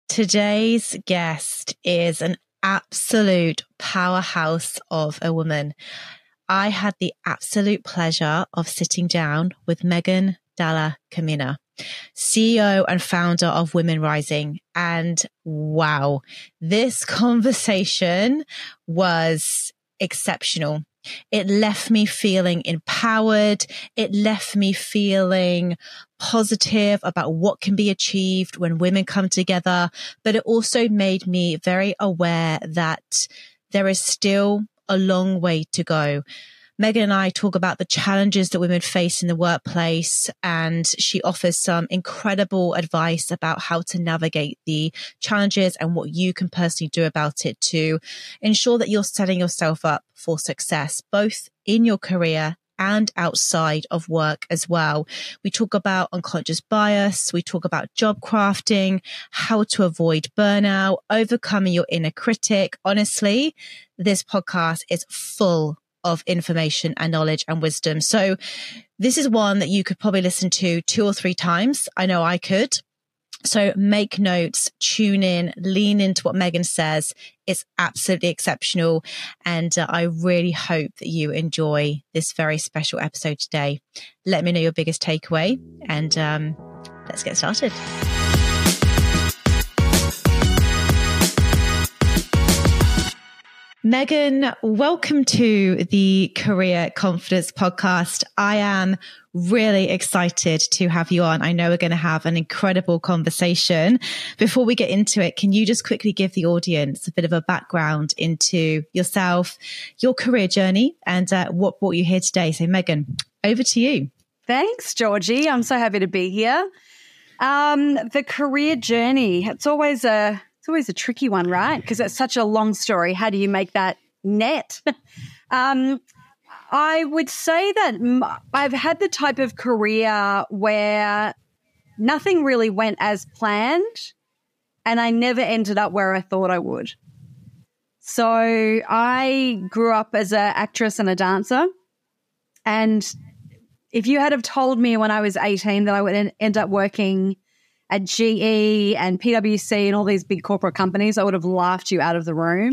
Today's guest is an absolute powerhouse of a woman. I had the absolute pleasure of sitting down with Megan Dalla Camina, CEO and founder of Women Rising. And wow, this conversation was exceptional. It left me feeling empowered. It left me feeling positive about what can be achieved when women come together. But it also made me very aware that there is still a long way to go. Megan and I talk about the challenges that women face in the workplace, and she offers some incredible advice about how to navigate the challenges and what you can personally do about it to ensure that you're setting yourself up for success, both in your career and outside of work as well. We talk about unconscious bias. We talk about job crafting, how to avoid burnout, overcoming your inner critic. Honestly, this podcast is full of information and knowledge and wisdom. So this is one that you could probably listen to 2 or 3 times. I know I could. So make notes, tune in, lean into what Megan says. It's absolutely exceptional. And I really hope that you enjoy this very special episode today. Let me know your biggest takeaway, and let's get started. Megan, welcome to the Career Confidence Podcast. I am really excited to have you on. I know we're going to have an incredible conversation. Before we get into it, can you just quickly give the audience a bit of a background into yourself, your career journey, and what brought you here today? So Megan, over to you. Thanks, Georgie. I'm so happy to be here. The career journey, it's always a tricky one, right? Because it's such a long story. How do you make that net? I would say that I've had the type of career where nothing really went as planned, and I never ended up where I thought I would. So I grew up as an actress and a dancer, and if you had have told me when I was 18 that I would end up working at GE and PwC and all these big corporate companies, I would have laughed you out of the room.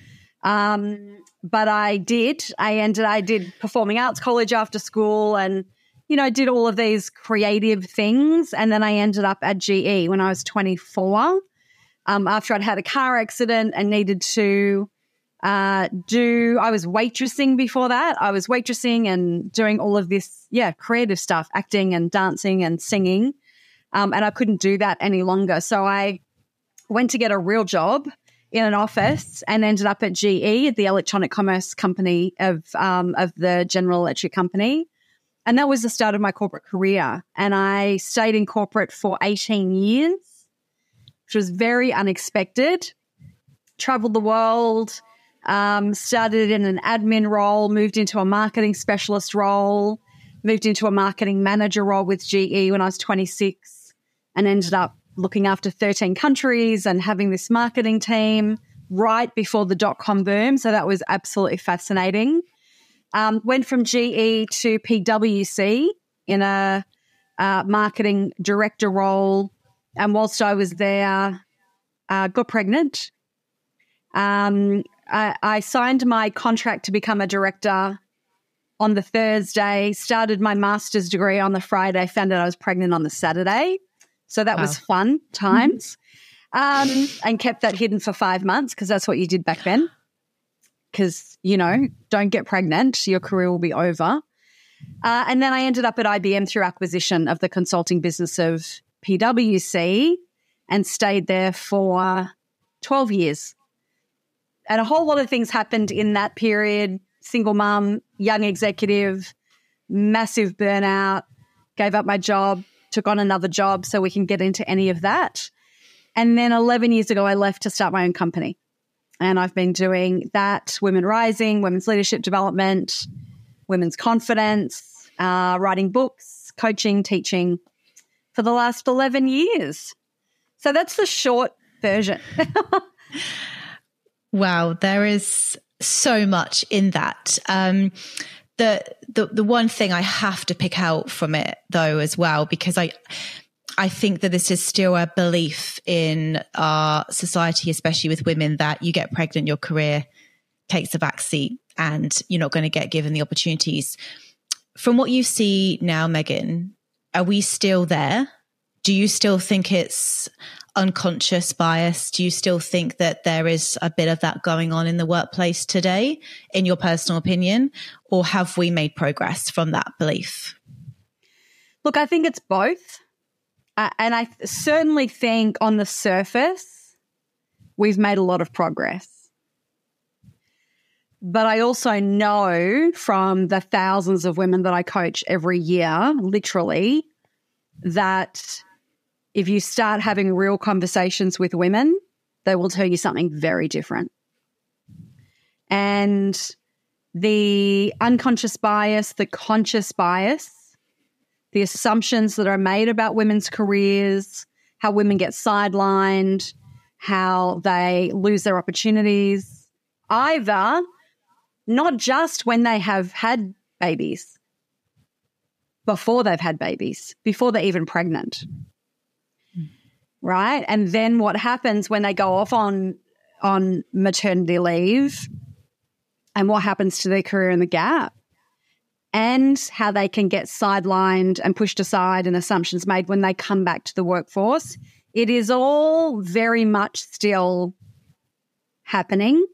But I did. I did performing arts college after school, and, did all of these creative things. And then I ended up at GE when I was 24, after I'd had a car accident and needed to I was waitressing before that. I was waitressing and doing all of this, creative stuff, acting and dancing and singing. And I couldn't do that any longer. So I went to get a real job in an office and ended up at GE, the electronic commerce company of the General Electric company. And that was the start of my corporate career. And I stayed in corporate for 18 years, which was very unexpected. Traveled the world, started in an admin role, moved into a marketing specialist role, moved into a marketing manager role with GE when I was 26. And ended up looking after 13 countries and having this marketing team right before the dot-com boom. So that was absolutely fascinating. Went from GE to PwC in a marketing director role. And whilst I was there, got pregnant. I signed my contract to become a director on the Thursday, started my master's degree on the Friday, found out I was pregnant on the Saturday. So that was fun times, and kept that hidden for 5 months because that's what you did back then. Because, don't get pregnant, your career will be over. And then I ended up at IBM through acquisition of the consulting business of PwC and stayed there for 12 years. And a whole lot of things happened in that period. Single mum, young executive, massive burnout, gave up my job, took on another job, so we can get into any of that. And then 11 years ago, I left to start my own company. And I've been doing that, Women Rising, women's leadership development, women's confidence, writing books, coaching, teaching for the last 11 years. So that's the short version. Wow, there is so much in that. The one thing I have to pick out from it though as well, because I think that this is still a belief in our society, especially with women, that you get pregnant, your career takes a back seat and you're not going to get given the opportunities. From what you see now, Megan, are we still there? Do you still think it's unconscious bias? Do you still think that there is a bit of that going on in the workplace today, in your personal opinion? Or have we made progress from that belief? Look, I think it's both. And I certainly think on the surface, we've made a lot of progress. But I also know from the thousands of women that I coach every year, literally, that if you start having real conversations with women, they will tell you something very different. And the unconscious bias, the conscious bias, the assumptions that are made about women's careers, how women get sidelined, how they lose their opportunities, either not just when they have had babies, before they've had babies, before they're even pregnant, right? And then what happens when they go off on maternity leave and what happens to their career in the gap, and how they can get sidelined and pushed aside and assumptions made when they come back to the workforce. It is all very much still happening.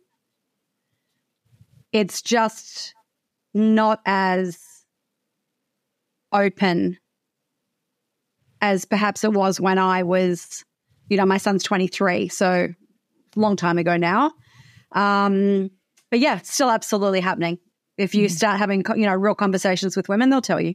It's just not as open as perhaps it was when I was, my son's 23, so a long time ago now. But yeah, it's still absolutely happening. If you start having, real conversations with women, they'll tell you.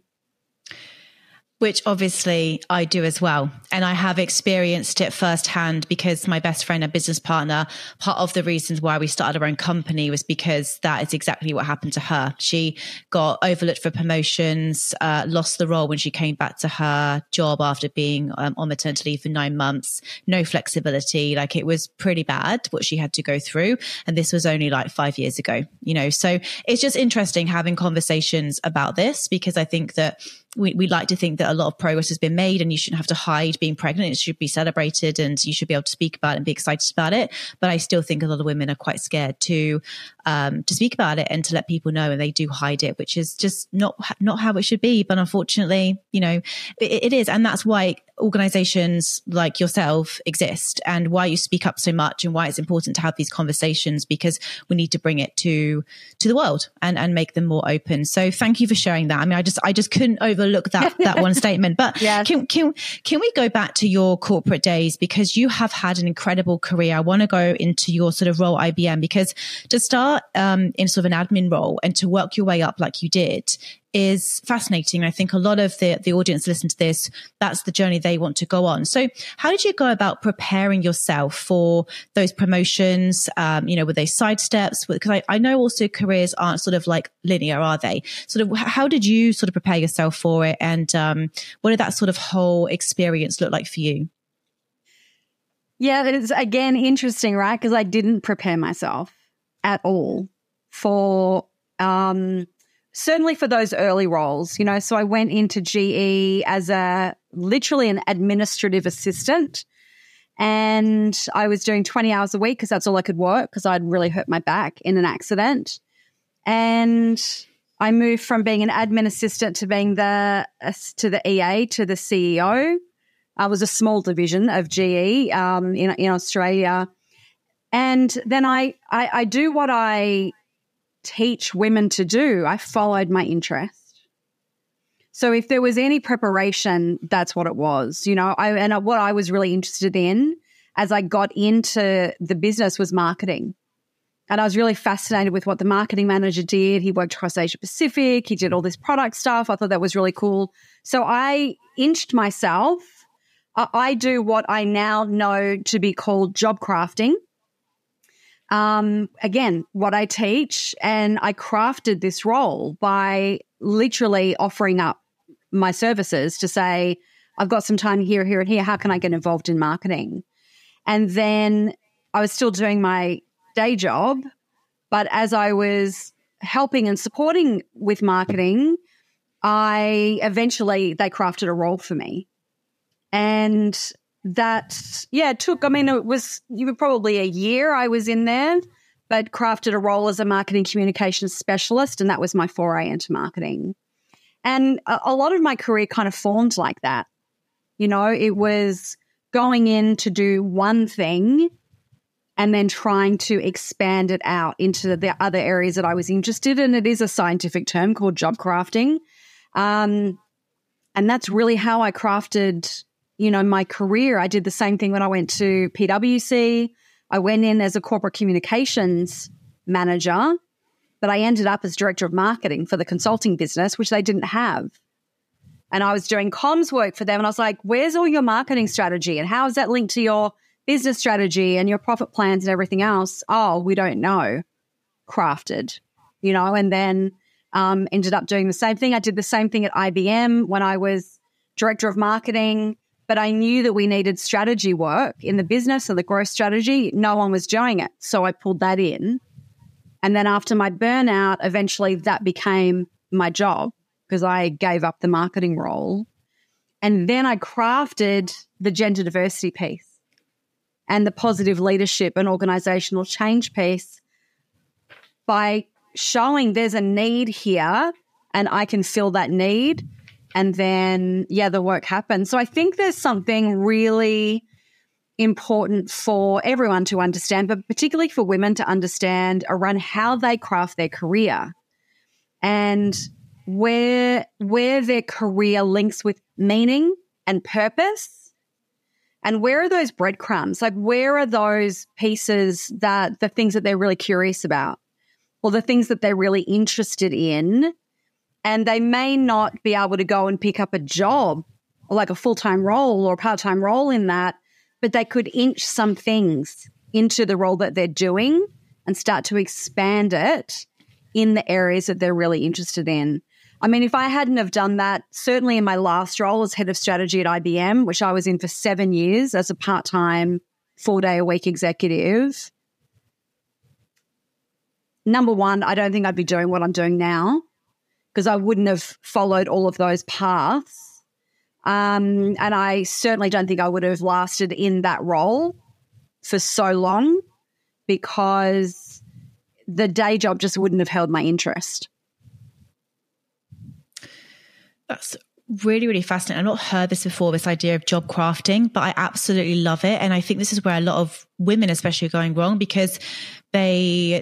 Which obviously I do as well. And I have experienced it firsthand because my best friend and business partner, part of the reasons why we started our own company was because that is exactly what happened to her. She got overlooked for promotions, lost the role when she came back to her job after being on maternity leave for 9 months, no flexibility. Like, it was pretty bad what she had to go through. And this was only like 5 years ago, so it's just interesting having conversations about this, because I think that we like to think that a lot of progress has been made and you shouldn't have to hide being pregnant. It should be celebrated and you should be able to speak about it and be excited about it. But I still think a lot of women are quite scared to speak about it and to let people know, and they do hide it, which is just not how it should be. But unfortunately, it is. And that's why organizations like yourself exist and why you speak up so much and why it's important to have these conversations, because we need to bring it to the world and make them more open. So thank you for sharing that. I mean, I just couldn't overlook that one statement. But yes. Can we go back to your corporate days, because you have had an incredible career? I want to go into your sort of role at IBM, because to start in sort of an admin role and to work your way up like you did is fascinating. I think a lot of the audience listen to this, that's the journey they want to go on. So how did you go about preparing yourself for those promotions? Were they side steps? Because I know also careers aren't sort of like linear, are they? Sort of, how did you sort of prepare yourself for it? And what did that sort of whole experience look like for you? Yeah, it's again interesting, right? Because I didn't prepare myself at all for certainly for those early roles, so I went into GE as literally an administrative assistant, and I was doing 20 hours a week because that's all I could work, because I'd really hurt my back in an accident. And I moved from being an admin assistant to being to the EA, to the CEO. I was a small division of GE in Australia. And then I do what I teach women to do. I followed my interest. So if there was any preparation, that's what it was. What I was really interested in as I got into the business was marketing. And I was really fascinated with what the marketing manager did. He worked across Asia Pacific. He did all this product stuff. I thought that was really cool. So I inched myself. I do what I now know to be called job crafting. Again, what I teach, and I crafted this role by literally offering up my services to say, I've got some time here, here, and here. How can I get involved in marketing? And then I was still doing my day job, but as I was helping and supporting with marketing, they crafted a role for me. And that, took, it was probably a year I was in there, but crafted a role as a marketing communications specialist, and that was my foray into marketing. And a lot of my career kind of formed like that. It was going in to do one thing and then trying to expand it out into the other areas that I was interested in. It is a scientific term called job crafting. And that's really how I crafted, my career. I did the same thing when I went to PwC. I went in as a corporate communications manager, but I ended up as director of marketing for the consulting business, which they didn't have. And I was doing comms work for them. And I was like, where's all your marketing strategy? And how is that linked to your business strategy and your profit plans and everything else? Oh, we don't know. Crafted, and then ended up doing the same thing. I did the same thing at IBM when I was director of marketing, but I knew that we needed strategy work in the business and the growth strategy. No one was doing it. So I pulled that in. And then after my burnout, eventually that became my job because I gave up the marketing role. And then I crafted the gender diversity piece and the positive leadership and organizational change piece by showing there's a need here and I can fill that need. And then, the work happens. So I think there's something really important for everyone to understand, but particularly for women to understand around how they craft their career and where their career links with meaning and purpose. And where are those breadcrumbs? Like, where are those pieces that the things that they're really curious about or the things that they're really interested in? And they may not be able to go and pick up a job or like a full-time role or a part-time role in that, but they could inch some things into the role that they're doing and start to expand it in the areas that they're really interested in. If I hadn't have done that, certainly in my last role as head of strategy at IBM, which I was in for 7 years as a part-time, 4-day-a-week executive, number one, I don't think I'd be doing what I'm doing now because I wouldn't have followed all of those paths. And I certainly don't think I would have lasted in that role for so long because the day job just wouldn't have held my interest. That's really, really fascinating. I've not heard this before, this idea of job crafting, but I absolutely love it. And I think this is where a lot of women especially are going wrong because they're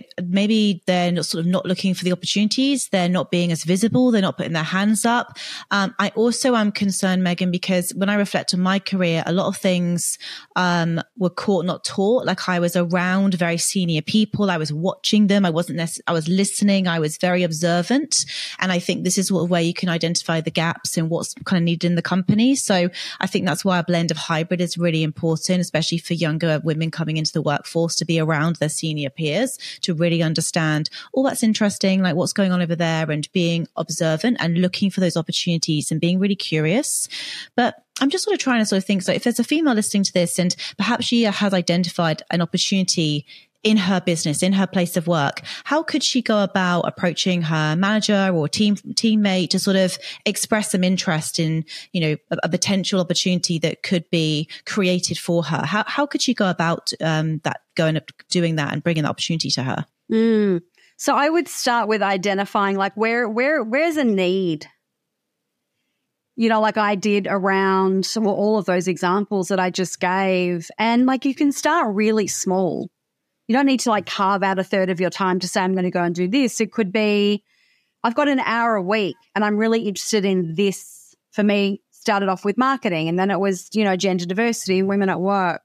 not looking for the opportunities. They're not being as visible. They're not putting their hands up. I also am concerned, Megan, because when I reflect on my career, a lot of things were caught, not taught. Like I was around very senior people. I was watching them. I was listening. I was very observant. And I think this is where you can identify the gaps in what's kind of needed in the company. So I think that's why a blend of hybrid is really important, especially for younger women coming into the workforce, to be around their senior peers, to really understand, that's interesting, like what's going on over there, and being observant and looking for those opportunities and being really curious. But I'm just sort of trying to think, so if there's a female listening to this and perhaps she has identified an opportunity in her business, in her place of work, how could she go about approaching her manager or teammate to sort of express some interest in, a potential opportunity that could be created for her? How could she go about doing that and bringing the opportunity to her? So I would start with identifying like where's a need? Like I did around all of those examples that I just gave. And like you can start really small. You don't need to like carve out a third of your time to say, I'm going to go and do this. It could be, I've got an hour a week and I'm really interested in this. For me, started off with marketing and then it was, gender diversity, women at work.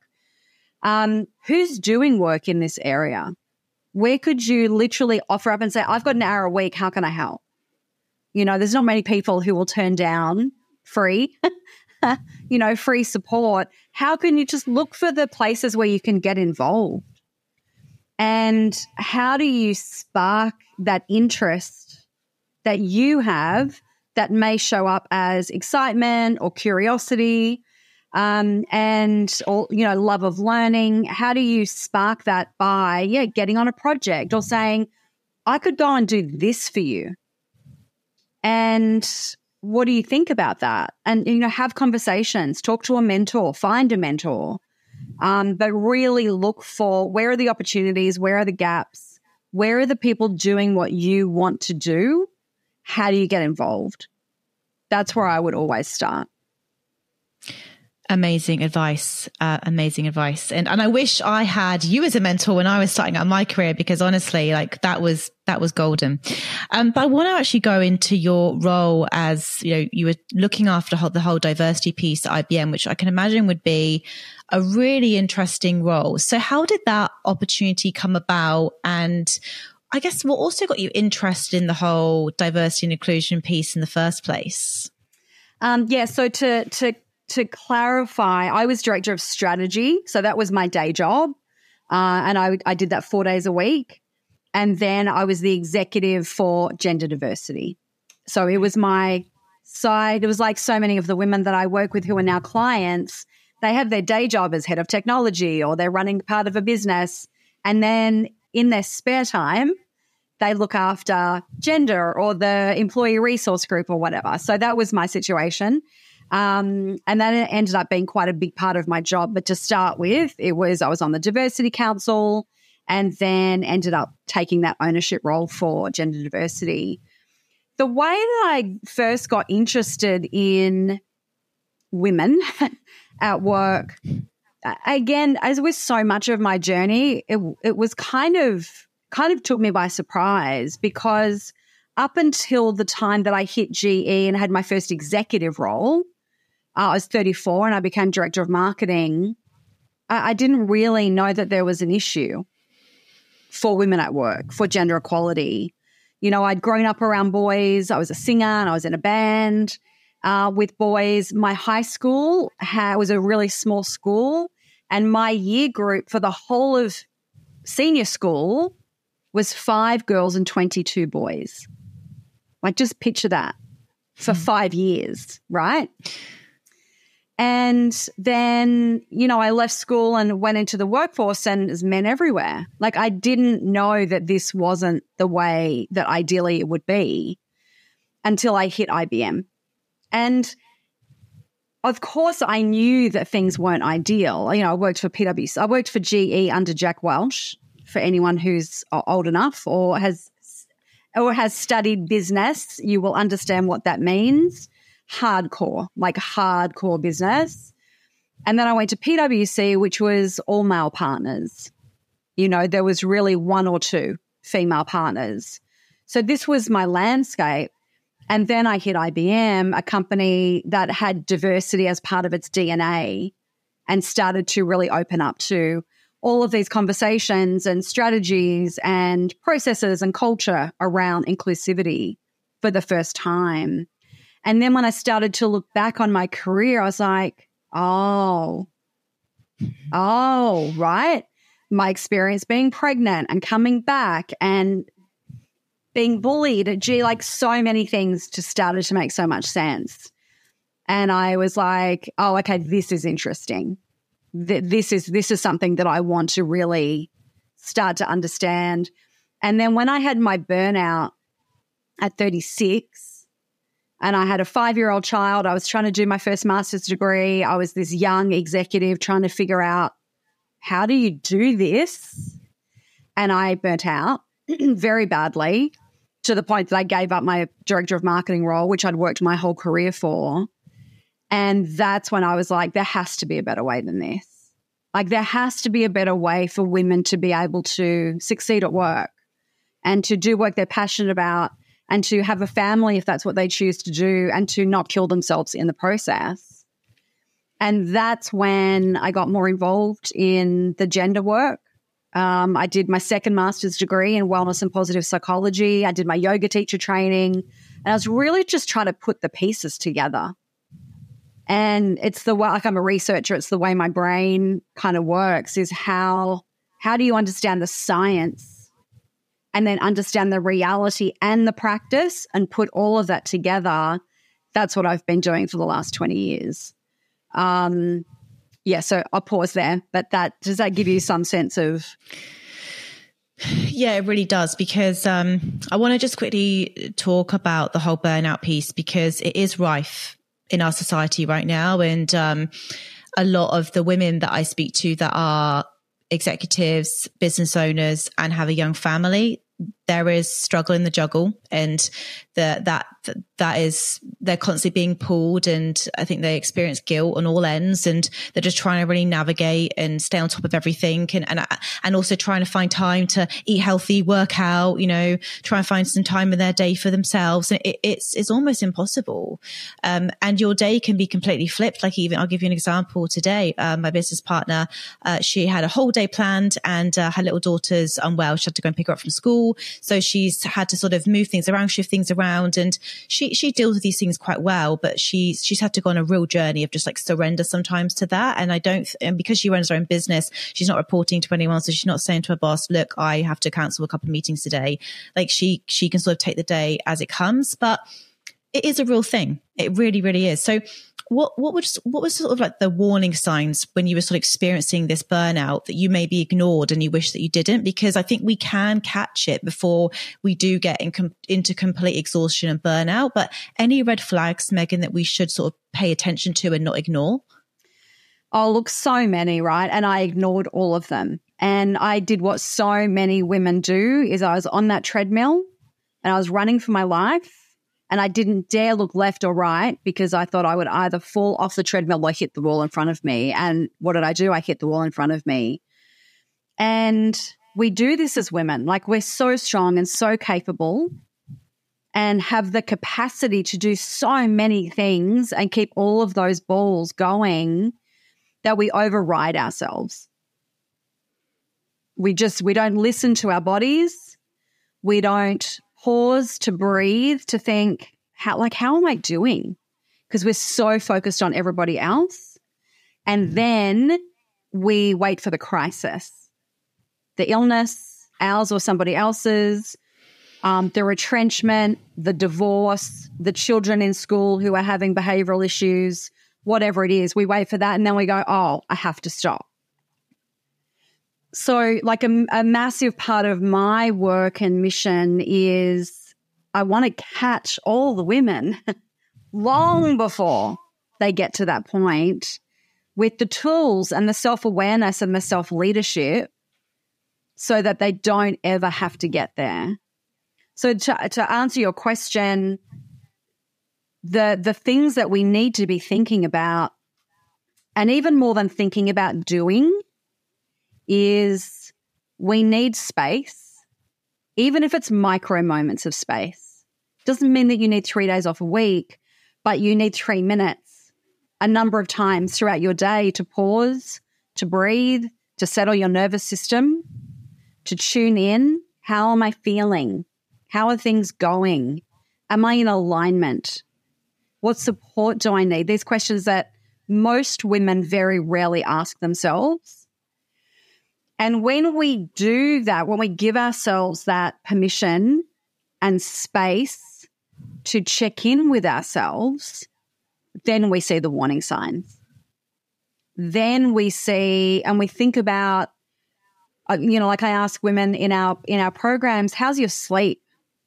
Who's doing work in this area? Where could you literally offer up and say, I've got an hour a week, how can I help? There's not many people who will turn down free, free support. How can you just look for the places where you can get involved? And how do you spark that interest that you have that may show up as excitement or curiosity and love of learning? How do you spark that by, getting on a project or saying, I could go and do this for you. And what do you think about that? And, have conversations, talk to a mentor, find a mentor, but really look for where are the opportunities, where are the gaps, where are the people doing what you want to do? How do you get involved? That's where I would always start. Amazing advice. Amazing advice. And I wish I had you as a mentor when I was starting out my career, because honestly, like that was golden. But I want to actually go into your role as, you were looking after the whole diversity piece at IBM, which I can imagine would be a really interesting role. So how did that opportunity come about? And I guess what also got you interested in the whole diversity and inclusion piece in the first place? So to clarify, I was director of strategy. So that was my day job. And I did that 4 days a week. And then I was the executive for gender diversity. So it was my side. It was like so many of the women that I work with who are now clients, they have their day job as head of technology or they're running part of a business. And then in their spare time, they look after gender or the employee resource group or whatever. So that was my situation. And that ended up being quite a big part of my job. But to start with, I was on the Diversity Council and then ended up taking that ownership role for gender diversity. The way that I first got interested in women at work, again, as with so much of my journey, it was kind of took me by surprise, because up until the time that I hit GE and had my first executive role, I was 34 and I became director of marketing. I didn't really know that there was an issue for women at work, for gender equality. I'd grown up around boys. I was a singer and I was in a band with boys. My high school was a really small school, and my year group for the whole of senior school was 5 girls and 22 boys. Like, just picture that for 5 years, right? And then, I left school and went into the workforce, and there's men everywhere. Like, I didn't know that this wasn't the way that ideally it would be until I hit IBM. And of course, I knew that things weren't ideal. I worked for PwC. I worked for GE under Jack Welch. For anyone who's old enough or has studied business, you will understand what that means. Hardcore business. And then I went to PwC, which was all male partners. There was really 1 or 2 female partners. So this was my landscape. And then I hit IBM, a company that had diversity as part of its DNA, and started to really open up to all of these conversations and strategies and processes and culture around inclusivity for the first time. And then when I started to look back on my career, I was like, oh, right. My experience being pregnant and coming back and being bullied, like so many things just started to make so much sense. And I was like, oh, okay, this is interesting. This is something that I want to really start to understand. And then when I had my burnout at 36 and I had a 5-year-old child, I was trying to do my first master's degree. I was this young executive trying to figure out, how do you do this? And I burnt out very badly, to the point that I gave up my director of marketing role, which I'd worked my whole career for. And that's when I was like, there has to be a better way than this. Like, there has to be a better way for women to be able to succeed at work and to do work they're passionate about and to have a family if that's what they choose to do, and to not kill themselves in the process. And that's when I got more involved in the gender work. I did my second master's degree in wellness and positive psychology. I did my yoga teacher training, and I was really just trying to put the pieces together. And it's the way, like, I'm a researcher, it's the way my brain kind of works, is how do you understand the science and then understand the reality and the practice and put all of that together? That's what I've been doing for the last 20 years. So I'll pause there. But does that give you some sense of? Yeah, it really does, because I want to just quickly talk about the whole burnout piece, because it is rife in our society right now. And a lot of the women that I speak to that are executives, business owners, and have a young family, there is struggle in the juggle, and that is, they're constantly being pulled, and I think they experience guilt on all ends, and they're just trying to really navigate and stay on top of everything, and also trying to find time to eat healthy, work out, try and find some time in their day for themselves. And it's almost impossible. And your day can be completely flipped. Like, even I'll give you an example today. My business partner, she had a whole day planned, and her little daughter's unwell. She had to go and pick her up from school. So she's had to sort of move things around, shift things around, and she deals with these things quite well, but she's had to go on a real journey of just like surrender sometimes to that. And because she runs her own business, she's not reporting to anyone. So she's not saying to her boss, look, I have to cancel a couple of meetings today. Like, she can sort of take the day as it comes, but it is a real thing. It really, really is. So what was sort of like the warning signs when you were sort of experiencing this burnout that you maybe ignored and you wish that you didn't? Because I think we can catch it before we do get into complete exhaustion and burnout. But any red flags, Megan, that we should sort of pay attention to and not ignore? Oh, look, so many, right? And I ignored all of them. And I did what so many women do, is I was on that treadmill and I was running for my life. And I didn't dare look left or right, because I thought I would either fall off the treadmill or hit the wall in front of me. And what did I do? I hit the wall in front of me. And we do this as women. Like, we're so strong and so capable and have the capacity to do so many things and keep all of those balls going, that we override ourselves. We don't listen to our bodies. We don't pause to breathe, to think, how am I doing? Because we're so focused on everybody else. And then we wait for the crisis, the illness, ours or somebody else's, the retrenchment, the divorce, the children in school who are having behavioral issues, whatever it is. We wait for that, and then we go, oh, I have to stop. So like a massive part of my work and mission is I want to catch all the women long before they get to that point, with the tools and the self-awareness and the self-leadership, so that they don't ever have to get there. So to answer your question, the things that we need to be thinking about, and even more than thinking about doing, is we need space, even if it's micro moments of space. Doesn't mean that you need 3 days off a week, but you need 3 minutes a number of times throughout your day to pause, to breathe, to settle your nervous system, to tune in. How am I feeling? How are things going? Am I in alignment? What support do I need? These questions that most women very rarely ask themselves. And when we do that, when we give ourselves that permission and space to check in with ourselves, then we see the warning signs. Then we see, and we think about, like I ask women in our programs, how's your sleep?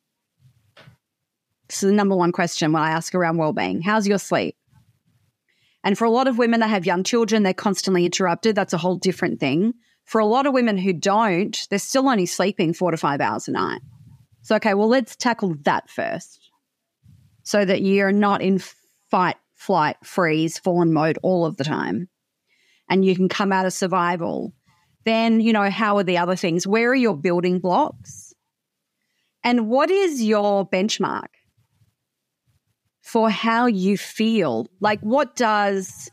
This is the number one question when I ask around well-being. How's your sleep? And for a lot of women that have young children, they're constantly interrupted. That's a whole different thing. For a lot of women who don't, they're still only sleeping 4 to 5 hours a night. So, okay, well, let's tackle that first, so that you're not in fight, flight, freeze, fawn mode all of the time, and you can come out of survival. Then, how are the other things? Where are your building blocks? And what is your benchmark for how you feel? Like, what does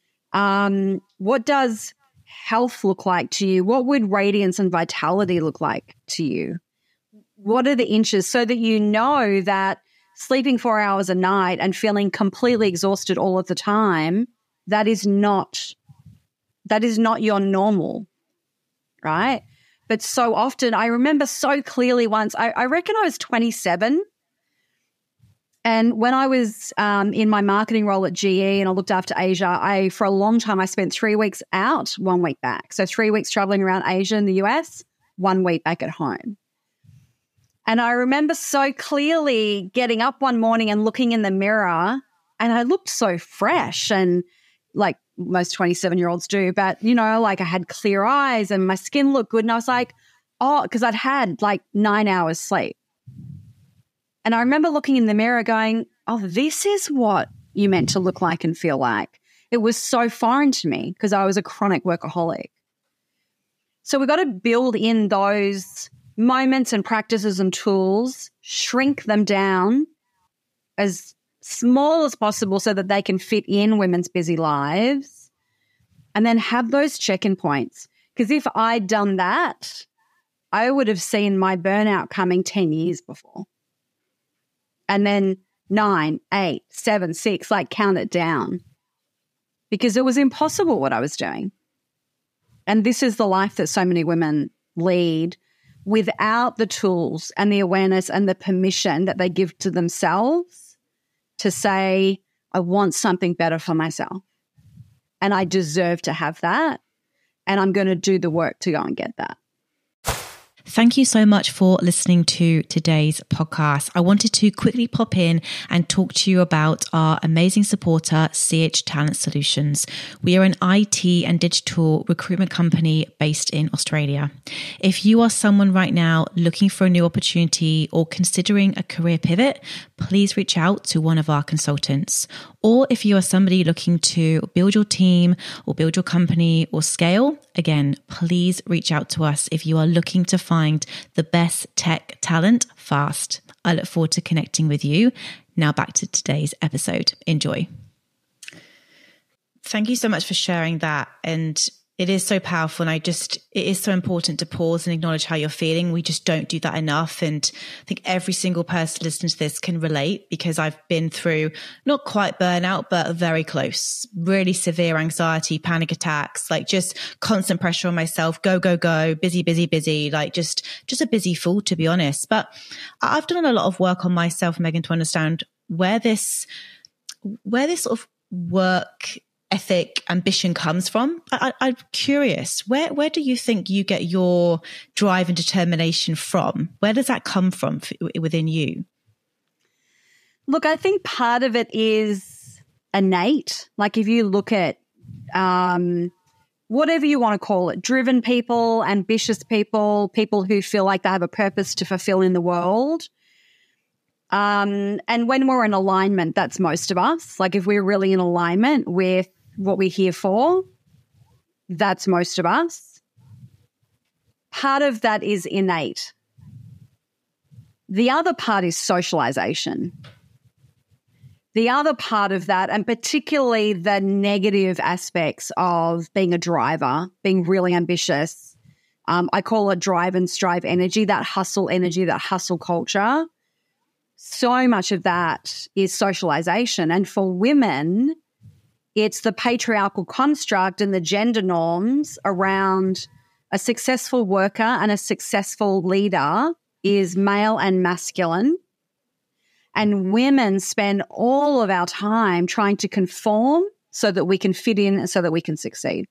health look like to you? What would radiance and vitality look like to you? What are the inches, so that you know that sleeping 4 hours a night and feeling completely exhausted all of the time, that is not your normal, right? But so often, I remember so clearly once, I reckon I was 27, and when I was in my marketing role at GE and I looked after Asia, for a long time I spent 3 weeks out, 1 week back. So 3 weeks traveling around Asia and the US, 1 week back at home. And I remember so clearly getting up one morning and looking in the mirror, and I looked so fresh, and like most 27-year-olds do, but, you know, like I had clear eyes and my skin looked good. And I was like, oh, because I'd had like 9 hours sleep. And I remember looking in the mirror going, oh, this is what you meant to look like and feel like. It was so foreign to me because I was a chronic workaholic. So we've got to build in those moments and practices and tools, shrink them down as small as possible so that they can fit in women's busy lives, and then have those check-in points. Because if I'd done that, I would have seen my burnout coming 10 years before. And then 9, 8, 7, 6, like count it down. Because it was impossible what I was doing. And this is the life that so many women lead without the tools and the awareness and the permission that they give to themselves to say, I want something better for myself and I deserve to have that, and I'm going to do the work to go and get that. Thank you so much for listening to today's podcast. I wanted to quickly pop in and talk to you about our amazing supporter, CH Talent Solutions. We are an IT and digital recruitment company based in Australia. If you are someone right now looking for a new opportunity or considering a career pivot, please reach out to one of our consultants. Or if you are somebody looking to build your team or build your company or scale, again, please reach out to us if you are looking to find the best tech talent fast. I look forward to connecting with you. Now back to today's episode. Enjoy. Thank you so much for sharing that. And it is so powerful. And it is so important to pause and acknowledge how you're feeling. We just don't do that enough. And I think every single person listening to this can relate, because I've been through not quite burnout, but very close, really severe anxiety, panic attacks, like just constant pressure on myself, go, busy, like just a busy fool, to be honest. But I've done a lot of work on myself, Megan, to understand where this sort of work ethic ambition comes from. I'm curious, where do you think you get your drive and determination from? Where does that come from within you? Look, I think part of it is innate. Like if you look at whatever you want to call it, driven people, ambitious people, people who feel like they have a purpose to fulfill in the world. And when we're in alignment, that's most of us. Like if we're really in alignment with what we're here for, that's most of us. Part of that is innate. The other part is socialization. The other part of that, and particularly the negative aspects of being a driver, being really ambitious, I call it drive and strive energy, that hustle culture. So much of that is socialization. And for women, it's the patriarchal construct and the gender norms around a successful worker and a successful leader is male and masculine. And women spend all of our time trying to conform so that we can fit in and so that we can succeed.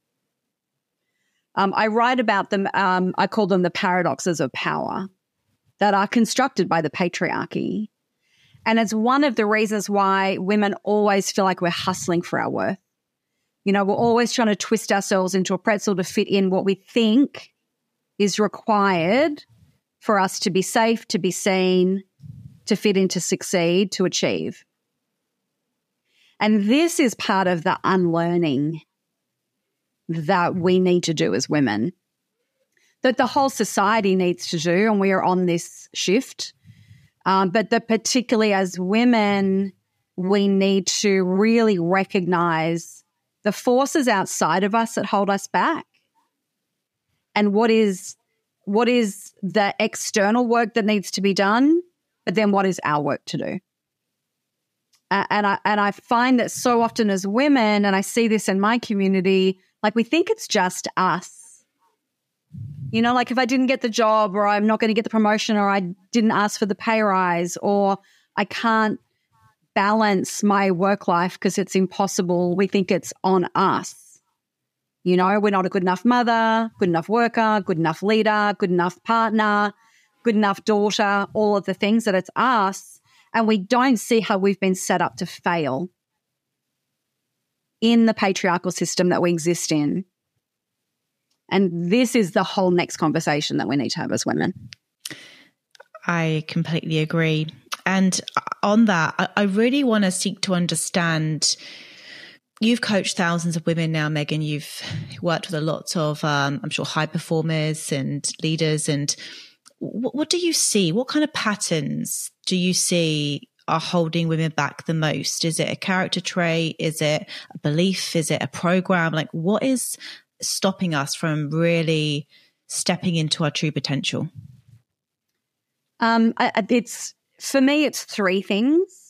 I write about them, I call them the paradoxes of power that are constructed by the patriarchy. And it's one of the reasons why women always feel like we're hustling for our worth. You know, we're always trying to twist ourselves into a pretzel to fit in what we think is required for us to be safe, to be seen, to fit in, to succeed, to achieve. And this is part of the unlearning that we need to do as women, that the whole society needs to do, and we are on this shift. But that particularly as women, we need to really recognize the forces outside of us that hold us back, and what is the external work that needs to be done, but then what is our work to do. And I find that so often as women, and I see this in my community, like we think it's just us. You know, like if I didn't get the job, or I'm not going to get the promotion, or I didn't ask for the pay rise, or I can't balance my work life because it's impossible, we think it's on us. You know, we're not a good enough mother, good enough worker, good enough leader, good enough partner, good enough daughter, all of the things that it's us. And we don't see how we've been set up to fail in the patriarchal system that we exist in. And this is the whole next conversation that we need to have as women. I completely agree. And on that, I really want to seek to understand. You've coached thousands of women now, Megan. You've worked with a lot of, I'm sure, high performers and leaders. And what do you see? What kind of patterns do you see are holding women back the most? Is it a character trait? Is it a belief? Is it a program? Like, what is stopping us from really stepping into our true potential? For me, it's three things.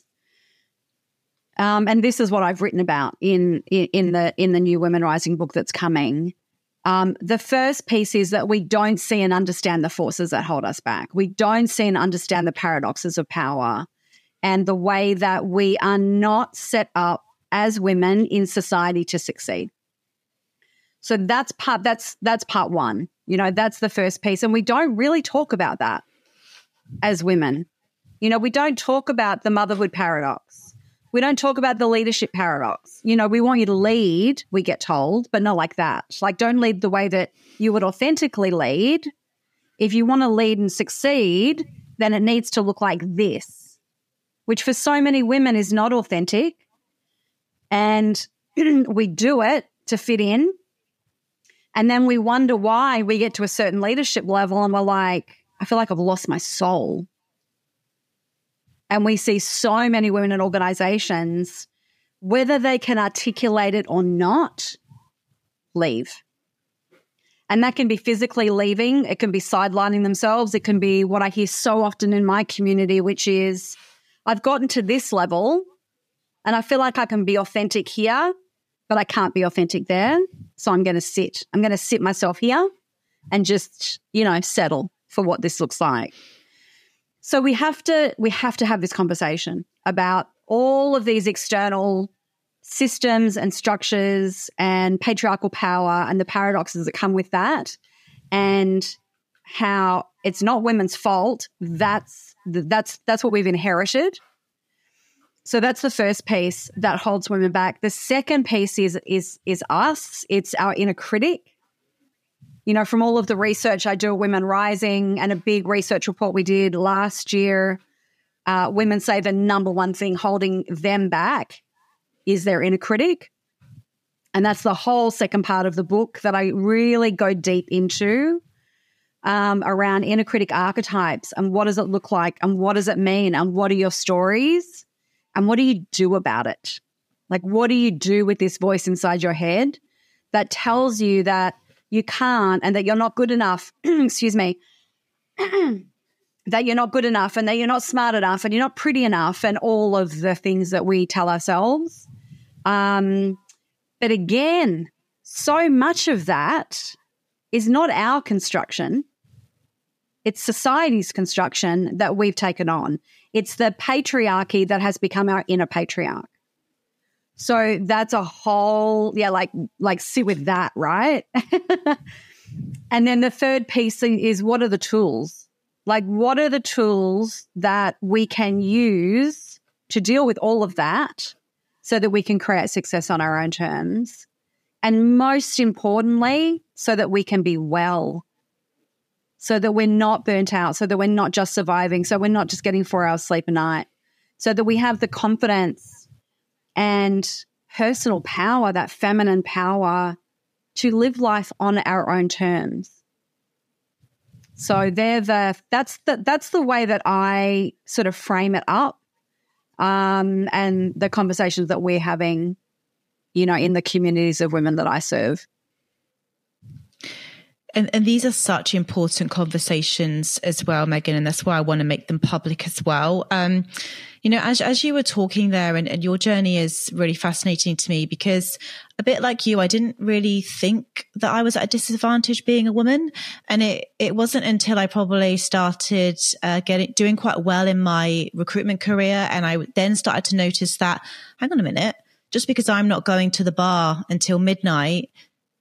And this is what I've written about in the new Women Rising book that's coming. The first piece is that we don't see and understand the forces that hold us back. We don't see and understand the paradoxes of power and the way that we are not set up as women in society to succeed. So that's part one. You know, that's the first piece. And we don't really talk about that as women. You know, we don't talk about the motherhood paradox. We don't talk about the leadership paradox. You know, we want you to lead, we get told, but not like that. Like, don't lead the way that you would authentically lead. If you want to lead and succeed, then it needs to look like this, which for so many women is not authentic. And we do it to fit in. And then we wonder why we get to a certain leadership level and we're like, I feel like I've lost my soul. And we see so many women in organizations, whether they can articulate it or not, leave. And that can be physically leaving. It can be sidelining themselves. It can be what I hear so often in my community, which is, I've gotten to this level and I feel like I can be authentic here, but I can't be authentic there. So I'm going to sit. I'm going to sit myself here and just, you know, settle for what this looks like. So we have to have this conversation about all of these external systems and structures and patriarchal power and the paradoxes that come with that, and how it's not women's fault. That's what we've inherited. So that's the first piece that holds women back. The second piece is us. It's our inner critic. You know, from all of the research I do at Women Rising and a big research report we did last year, women say the number one thing holding them back is their inner critic. And that's the whole second part of the book that I really go deep into, around inner critic archetypes and what does it look like and what does it mean and what are your stories and what do you do about it? Like, what do you do with this voice inside your head that tells you that you can't and that you're not good enough, excuse me, that you're not good enough and that you're not smart enough and you're not pretty enough and all of the things that we tell ourselves. But again, so much of that is not our construction. It's society's construction that we've taken on. It's the patriarchy that has become our inner patriarch. So that's a whole, like sit with that, right? And then the third piece is what are the tools? Like, what are the tools that we can use to deal with all of that so that we can create success on our own terms? And most importantly, so that we can be well, so that we're not burnt out, so that we're not just surviving, so we're not just getting 4 hours sleep a night, so that we have the confidence and personal power, that feminine power, to live life on our own terms. So that's the way that I sort of frame it up, and the conversations that we're having, you know, in the communities of women that I serve. And these are such important conversations as well, Megan, and that's why I want to make them public as well. You know, as you were talking there, and your journey is really fascinating to me because a bit like you, I didn't really think that I was at a disadvantage being a woman. And it wasn't until I probably started doing quite well in my recruitment career, and I then started to notice that, hang on a minute, just because I'm not going to the bar until midnight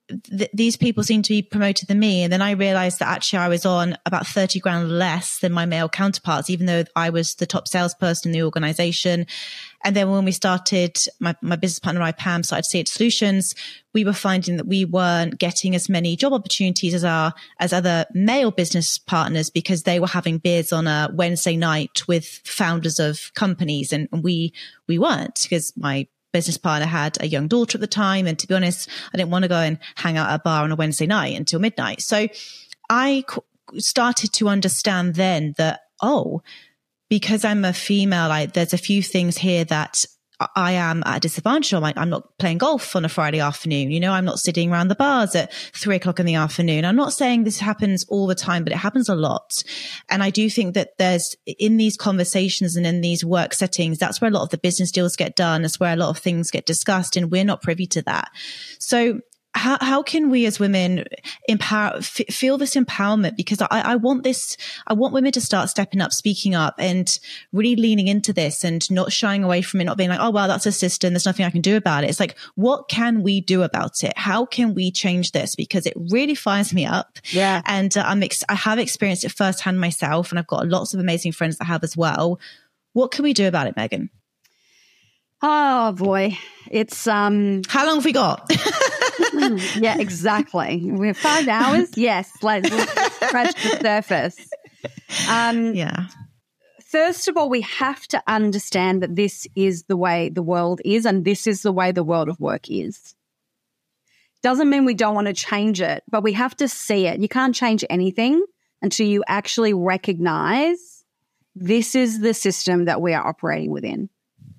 these people seem to be promoted than me. And then I realized that actually I was on about 30 grand less than my male counterparts, even though I was the top salesperson in the organization. And then when we started, my business partner and I, Pam, started CH Solutions, we were finding that we weren't getting as many job opportunities as other male business partners, because they were having beers on a Wednesday night with founders of companies. And we weren't, because my business partner had a young daughter at the time. And to be honest, I didn't want to go and hang out at a bar on a Wednesday night until midnight. So I started to understand then that, because I'm a female, there's a few things here that I am at a disadvantage on. I'm not playing golf on a Friday afternoon. I'm not sitting around the bars at 3:00 in the afternoon. I'm not saying this happens all the time, but it happens a lot. And I do think that there's, in these conversations and in these work settings, that's where a lot of the business deals get done. That's where a lot of things get discussed, and we're not privy to that. So how can we as women feel this empowerment? Because I want women to start stepping up, speaking up, and really leaning into this and not shying away from it, not being like, oh, well, that's a system, there's nothing I can do about it. It's like, what can we do about it? How can we change this? Because it really fires me up. Yeah. And I have experienced it firsthand myself, and I've got lots of amazing friends that have as well. What can we do about it, Megan? Oh boy, it's how long have we got? Yeah, exactly. We have 5 hours. Yes, let's scratch the surface. Yeah. First of all, we have to understand that this is the way the world is, and this is the way the world of work is. Doesn't mean we don't want to change it, but we have to see it. You can't change anything until you actually recognize this is the system that we are operating within.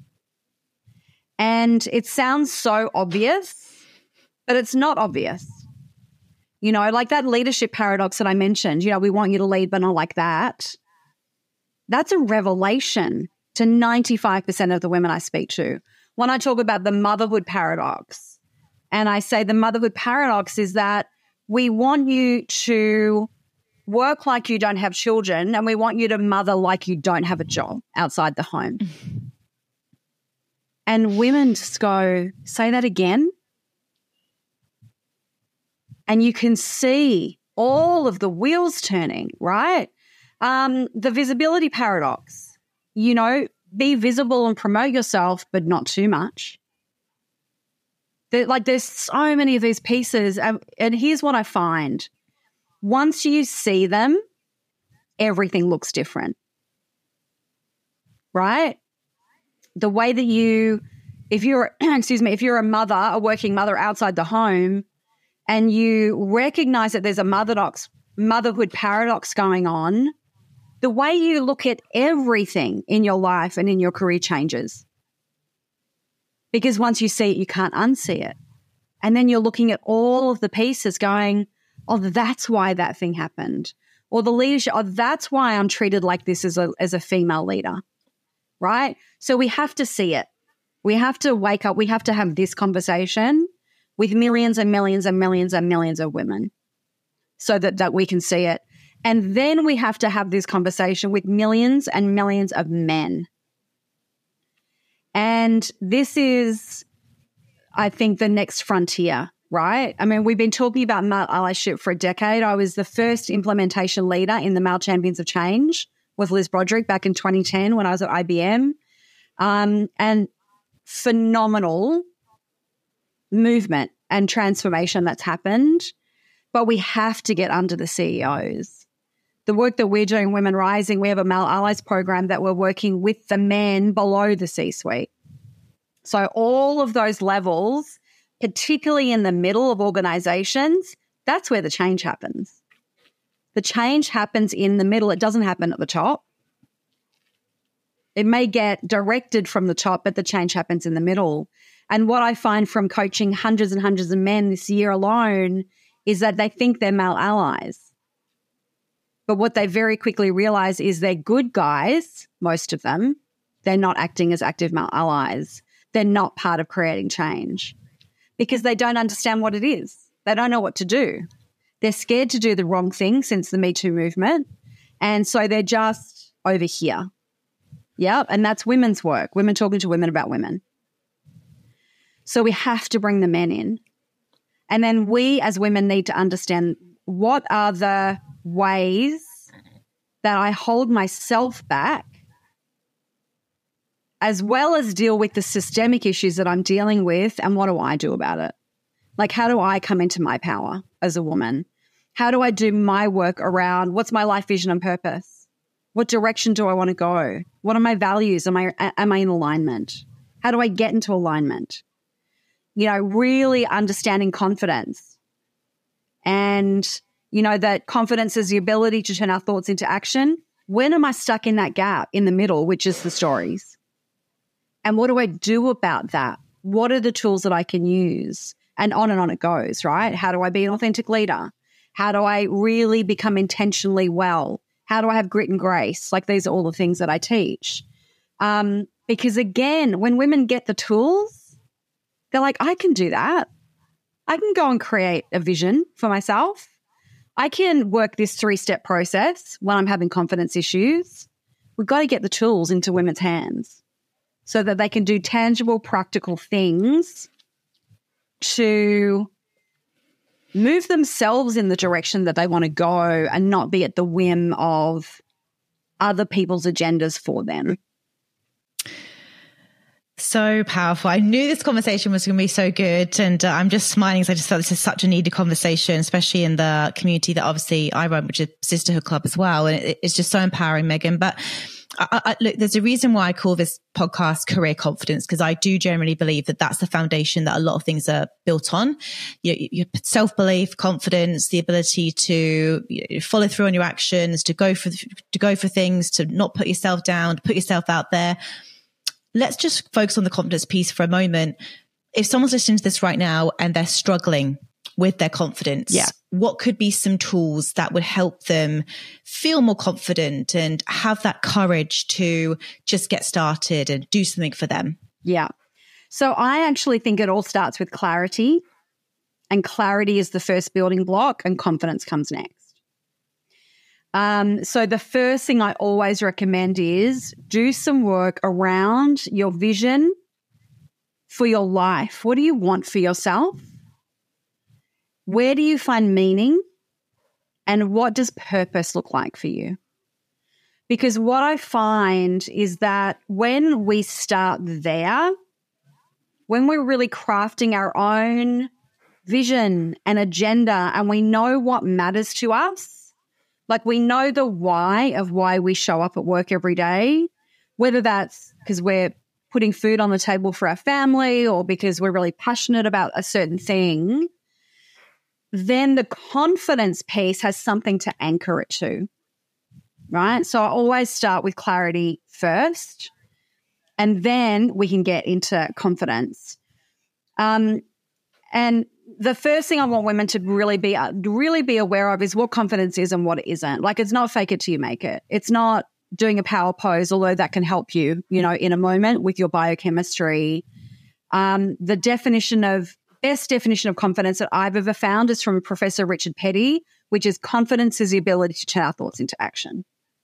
And it sounds so obvious, but it's not obvious. Like that leadership paradox that I mentioned, we want you to lead, but not like that. That's a revelation to 95% of the women I speak to. When I talk about the motherhood paradox, and I say the motherhood paradox is that we want you to work like you don't have children, and we want you to mother like you don't have a job outside the home. And women just go, say that again. And you can see all of the wheels turning, right? The visibility paradox, be visible and promote yourself, but not too much. There's so many of these pieces. And here's what I find. Once you see them, everything looks different, right? The way that if you're a mother, a working mother outside the home, and you recognize that there's a motherhood paradox going on, the way you look at everything in your life and in your career changes. Because once you see it, you can't unsee it. And then you're looking at all of the pieces going, oh, that's why that thing happened. Or the leadership, oh, that's why I'm treated like this as a female leader. Right? So we have to see it. We have to wake up. We have to have this conversation with millions and millions and millions and millions of women so that we can see it. And then we have to have this conversation with millions and millions of men. And this is, I think, the next frontier, right? I mean, we've been talking about male allyship for a decade. I was the first implementation leader in the Male Champions of Change with Liz Broderick back in 2010 when I was at IBM. And phenomenal movement and transformation that's happened. But we have to get under the CEOs. The work that we're doing, Women Rising, we have a Male Allies program that we're working with the men below the C-suite. So all of those levels, particularly in the middle of organizations, that's where the change happens. The change happens in the middle. It doesn't happen at the top. It may get directed from the top, but the change happens in the middle. And what I find from coaching hundreds and hundreds of men this year alone is that they think they're male allies. But what they very quickly realize is they're good guys, most of them. They're not acting as active male allies. They're not part of creating change because they don't understand what it is. They don't know what to do. They're scared to do the wrong thing since the Me Too movement. And so they're just over here. Yeah, and that's women's work, women talking to women about women. So we have to bring the men in. And then we as women need to understand what are the ways that I hold myself back, as well as deal with the systemic issues that I'm dealing with, and what do I do about it? Like, how do I come into my power as a woman? How do I do my work around what's my life vision and purpose? What direction do I want to go? What are my values? Am I in alignment? How do I get into alignment? You know, really understanding confidence. And, you know, that confidence is the ability to turn our thoughts into action. When am I stuck in that gap in the middle, which is the stories? And what do I do about that? What are the tools that I can use? And on it goes, right? How do I be an authentic leader? How do I really become intentionally well? How do I have grit and grace? Like, these are all the things that I teach. Because again, when women get the tools, they're like, I can do that. I can go and create a vision for myself. I can work this 3-step process when I'm having confidence issues. We've got to get the tools into women's hands so that they can do tangible, practical things to move themselves in the direction that they want to go and not be at the whim of other people's agendas for them. So powerful. I knew this conversation was going to be so good, and I'm just smiling because I just felt this is such a needed conversation, especially in the community that obviously I run, which is Sisterhood Club as well. And it's just so empowering, Megan. But look, there's a reason why I call this podcast Career Confidence, because I do generally believe that that's the foundation that a lot of things are built on. Your self-belief, confidence, the ability to follow through on your actions, to go for things, to not put yourself down, to put yourself out there. Let's just focus on the confidence piece for a moment. If someone's listening to this right now and they're struggling with their confidence, what could be some tools that would help them feel more confident and have that courage to just get started and do something for them? Yeah. So I actually think it all starts with clarity, and clarity is the first building block, and confidence comes next. So the first thing I always recommend is do some work around your vision for your life. What do you want for yourself? Where do you find meaning? And what does purpose look like for you? Because what I find is that when we start there, when we're really crafting our own vision and agenda and we know what matters to us, like we know the why of why we show up at work every day, whether that's because we're putting food on the table for our family or because we're really passionate about a certain thing, then the confidence piece has something to anchor it to, right? So I always start with clarity first, and then we can get into confidence. And the first thing I want women to really be aware of is what confidence is and what it isn't. Like, it's not fake it till you make it. It's not doing a power pose, although that can help you, in a moment with your biochemistry. The best definition of confidence that I've ever found is from Professor Richard Petty, which is confidence is the ability to turn our thoughts into action.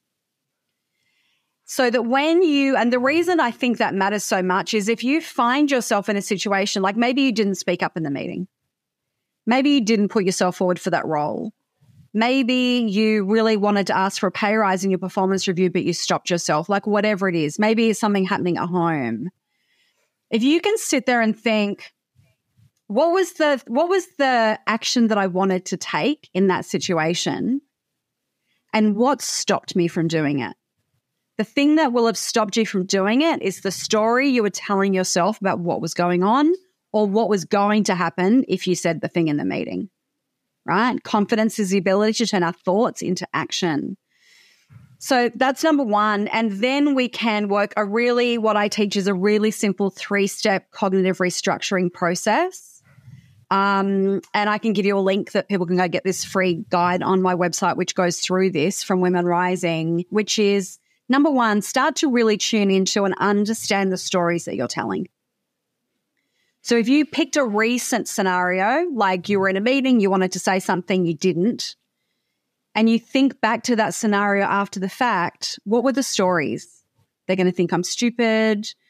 So that and the reason I think that matters so much is if you find yourself in a situation, like maybe you didn't speak up in the meeting. Maybe you didn't put yourself forward for that role. Maybe you really wanted to ask for a pay rise in your performance review, but you stopped yourself, like whatever it is. Maybe it's something happening at home. If you can sit there and think, what was the action that I wanted to take in that situation, and what stopped me from doing it? The thing that will have stopped you from doing it is the story you were telling yourself about what was going on or what was going to happen if you said the thing in the meeting, right? Confidence is the ability to turn our thoughts into action. So that's number one. And then we can work what I teach is a really simple 3-step cognitive restructuring process. And I can give you a link that people can go get this free guide on my website, which goes through this from Women Rising, which is, number one, start to really tune into and understand the stories that you're telling. So if you picked a recent scenario, like you were in a meeting, you wanted to say something, you didn't, and you think back to that scenario after the fact, what were the stories? They're going to think I'm stupid.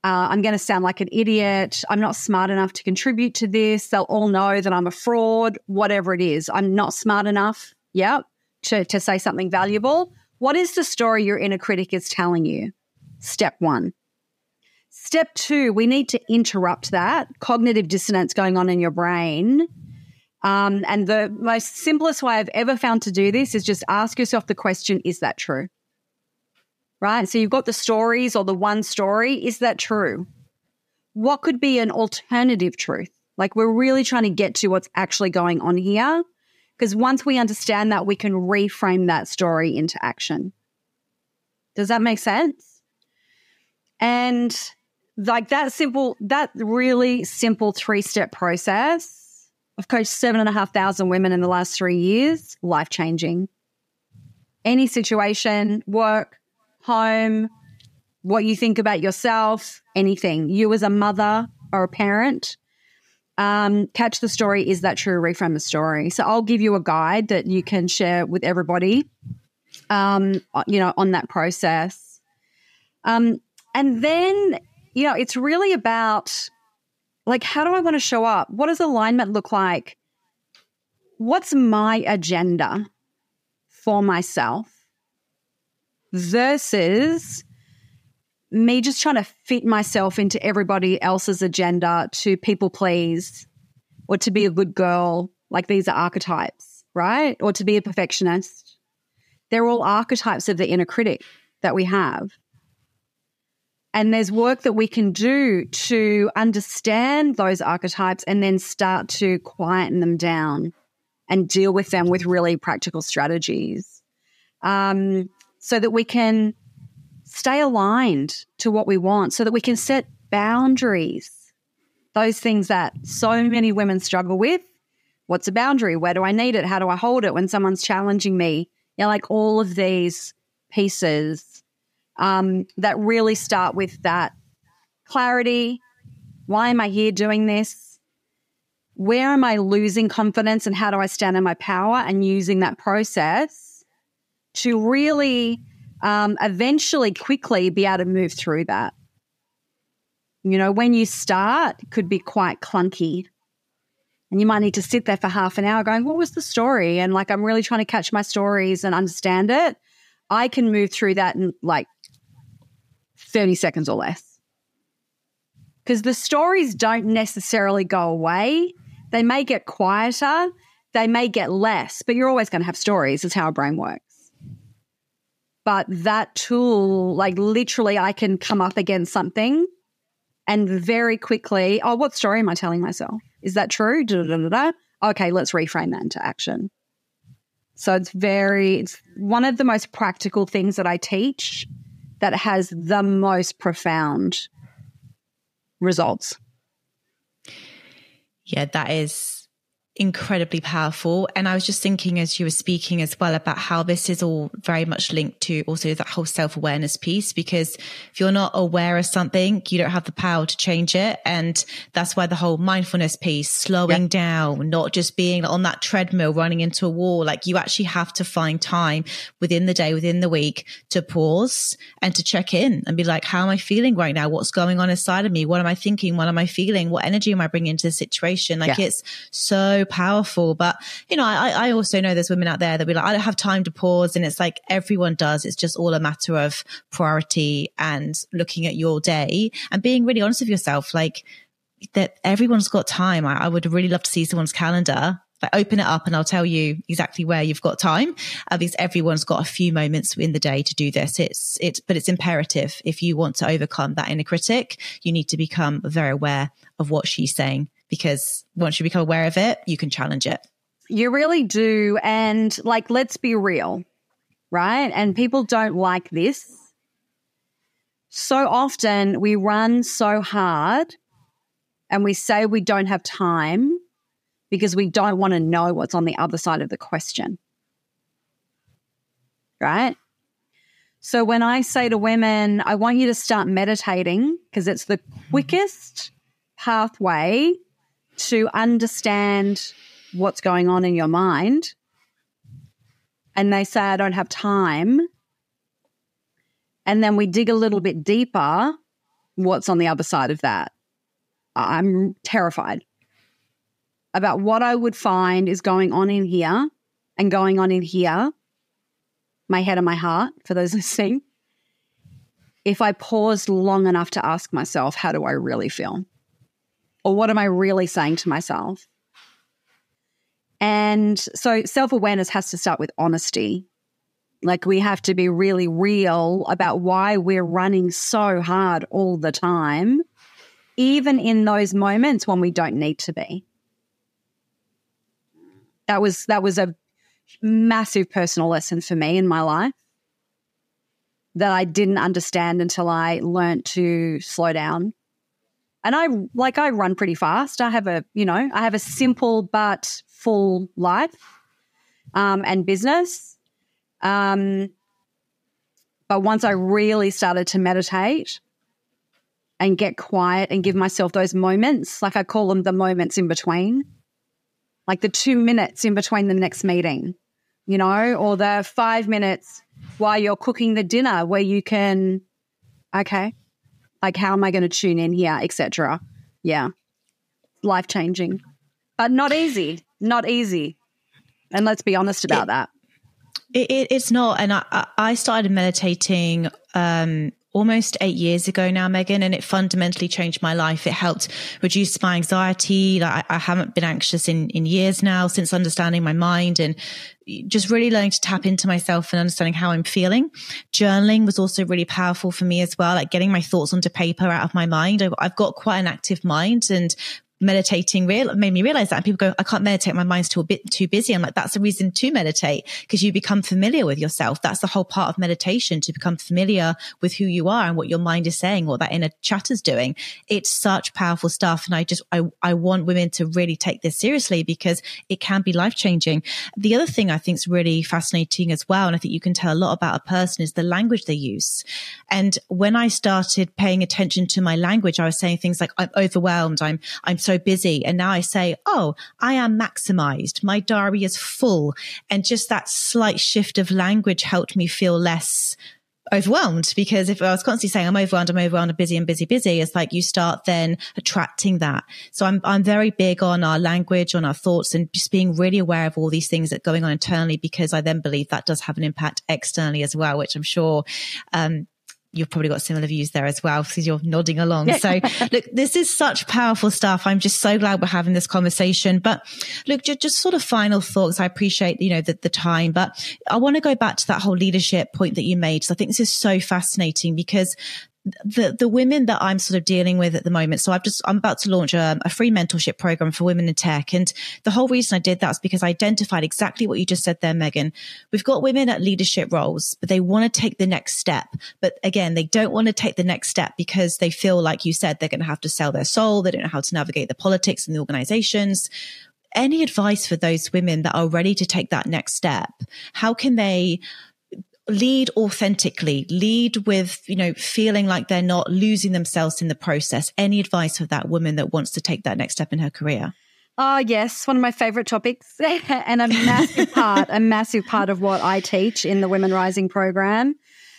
I'm going to sound like an idiot. I'm not smart enough to contribute to this. They'll all know that I'm a fraud, whatever it is. I'm not smart enough, to say something valuable. What is the story your inner critic is telling you? Step 1. Step 2, we need to interrupt that cognitive dissonance going on in your brain. And the most simplest way I've ever found to do this is just ask yourself the question, is that true? Right? So you've got the stories or the one story. Is that true? What could be an alternative truth? Like, we're really trying to get to what's actually going on here, because once we understand that, we can reframe that story into action. Does that make sense? And like that really simple 3-step process, I've coached 7,500 women in the last 3 years, life-changing. Any situation, work, home, what you think about yourself, anything. You as a mother or a parent, catch the story, is that true, reframe the story. So I'll give you a guide that you can share with everybody, on that process. And then, it's really about, like, how do I want to show up? What does alignment look like? What's my agenda for myself versus me just trying to fit myself into everybody else's agenda to people please or to be a good girl? Like, these are archetypes, right? Or to be a perfectionist. They're all archetypes of the inner critic that we have. And there's work that we can do to understand those archetypes and then start to quieten them down and deal with them with really practical strategies, so that we can stay aligned to what we want, so that we can set boundaries, those things that so many women struggle with. What's a boundary? Where do I need it? How do I hold it when someone's challenging me? Like all of these pieces that really start with that clarity. Why am I here doing this? Where am I losing confidence, and how do I stand in my power? And using that process to really eventually quickly be able to move through that. When you start, it could be quite clunky. And you might need to sit there for half an hour going, what was the story? And like, I'm really trying to catch my stories and understand it. I can move through that in like 30 seconds or less. Because the stories don't necessarily go away. They may get quieter. They may get less, but you're always going to have stories. It's how our brain works. But that tool, like literally I can come up against something and very quickly, what story am I telling myself? Is that true? Okay, let's reframe that into action. So it's one of the most practical things that I teach that has the most profound results. Yeah, that is incredibly powerful. And I was just thinking as you were speaking as well about how this is all very much linked to also that whole self-awareness piece, because if you're not aware of something, you don't have the power to change it. And that's why the whole mindfulness piece, slowing down, not just being on that treadmill running into a wall. Like, you actually have to find time within the day, within the week, to pause and to check in and be like, how am I feeling right now? What's going on inside of me? What am I thinking? What am I feeling? What energy am I bringing into the situation? Like, it's so powerful. But I also know there's women out there that be like, I don't have time to pause. And it's like, everyone does. It's just all a matter of priority and looking at your day and being really honest with yourself, like that everyone's got time. I would really love to see someone's calendar. Like, open it up and I'll tell you exactly where you've got time, because everyone's got a few moments in the day to do this. But it's imperative. If you want to overcome that inner critic, you need to become very aware of what she's saying, because once you become aware of it, you can challenge it. You really do. And like, let's be real, right? And people don't like this. So often we run so hard and we say we don't have time because we don't want to know what's on the other side of the question, right? So when I say to women, I want you to start meditating because it's the quickest pathway to understand what's going on in your mind, and they say, I don't have time, and then we dig a little bit deeper, what's on the other side of that. I'm terrified about what I would find is going on in here and going on in here, my head and my heart, for those listening, if I paused long enough to ask myself, how do I really feel? Or what am I really saying to myself? And so self-awareness has to start with honesty. Like, we have to be really real about why we're running so hard all the time, even in those moments when we don't need to be. That was a massive personal lesson for me in my life that I didn't understand until I learned to slow down. And I run pretty fast. I have a simple but full life and business. But once I really started to meditate and get quiet and give myself those moments, like I call them the moments in between, like the 2 minutes in between the next meeting, or the 5 minutes while you're cooking the dinner where you can, okay, like, how am I going to tune in here, etc. Yeah, life-changing, but not easy. And let's be honest about that. It's not. And I started meditating almost 8 years ago now, Megan, and it fundamentally changed my life. It helped reduce my anxiety. Like, I haven't been anxious in years now, since understanding my mind and just really learning to tap into myself and understanding how I'm feeling. Journaling was also really powerful for me as well, like getting my thoughts onto paper out of my mind. I've got quite an active mind, and meditating made me realize that. And people go, I can't meditate, my mind's a bit too busy. I'm like, that's the reason to meditate, because you become familiar with yourself. That's the whole part of meditation, to become familiar with who you are and what your mind is saying, what that inner chatter's doing. It's such powerful stuff. And I want women to really take this seriously, because it can be life-changing. The other thing I think is really fascinating as well, and I think you can tell a lot about a person, is the language they use. And when I started paying attention to my language, I was saying things like, I'm overwhelmed, I'm so busy. And now I say, oh, I am maximized. My diary is full. And just that slight shift of language helped me feel less overwhelmed, because if I was constantly saying I'm overwhelmed, I'm busy, it's like you start then attracting that. So I'm very big on our language, on our thoughts, and just being really aware of all these things that are going on internally, because I then believe that does have an impact externally as well, which I'm sure, you've probably got similar views there as well, because you're nodding along. So look, this is such powerful stuff. I'm just so glad we're having this conversation. But look, just sort of final thoughts. I appreciate, the time, but I want to go back to that whole leadership point that you made. So I think this is so fascinating, because the women that I'm sort of dealing with at the moment. So I'm about to launch a free mentorship program for women in tech. And the whole reason I did that is because I identified exactly what you just said there, Megan. We've got women at leadership roles, but they want to take the next step. But again, they don't want to take the next step because they feel, like you said, they're going to have to sell their soul. They don't know how to navigate the politics and the organizations. Any advice for those women that are ready to take that next step? How can they lead authentically, lead with, feeling like they're not losing themselves in the process? Any advice for that woman that wants to take that next step in her career? Oh, yes. One of my favorite topics and a massive part of what I teach in the Women Rising program.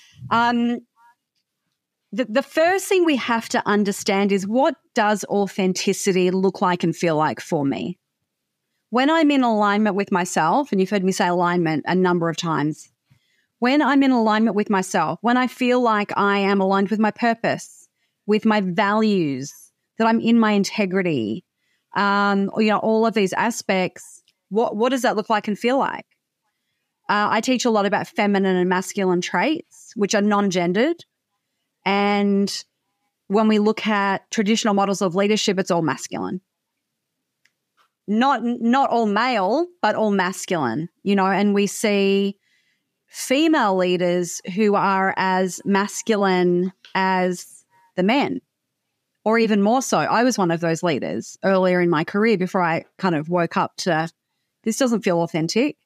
The first thing we have to understand is, what does authenticity look like and feel like for me? When I'm in alignment with myself, and you've heard me say alignment a number of times, when I'm in alignment with myself, when I feel like I am aligned with my purpose, with my values, that I'm in my integrity, all of these aspects, what does that look like and feel like? I teach a lot about feminine and masculine traits, which are non-gendered. And when we look at traditional models of leadership, it's all masculine. Not all male, but all masculine, and we see female leaders who are as masculine as the men, or even more so. I was one of those leaders earlier in my career before I kind of woke up to, this doesn't feel authentic.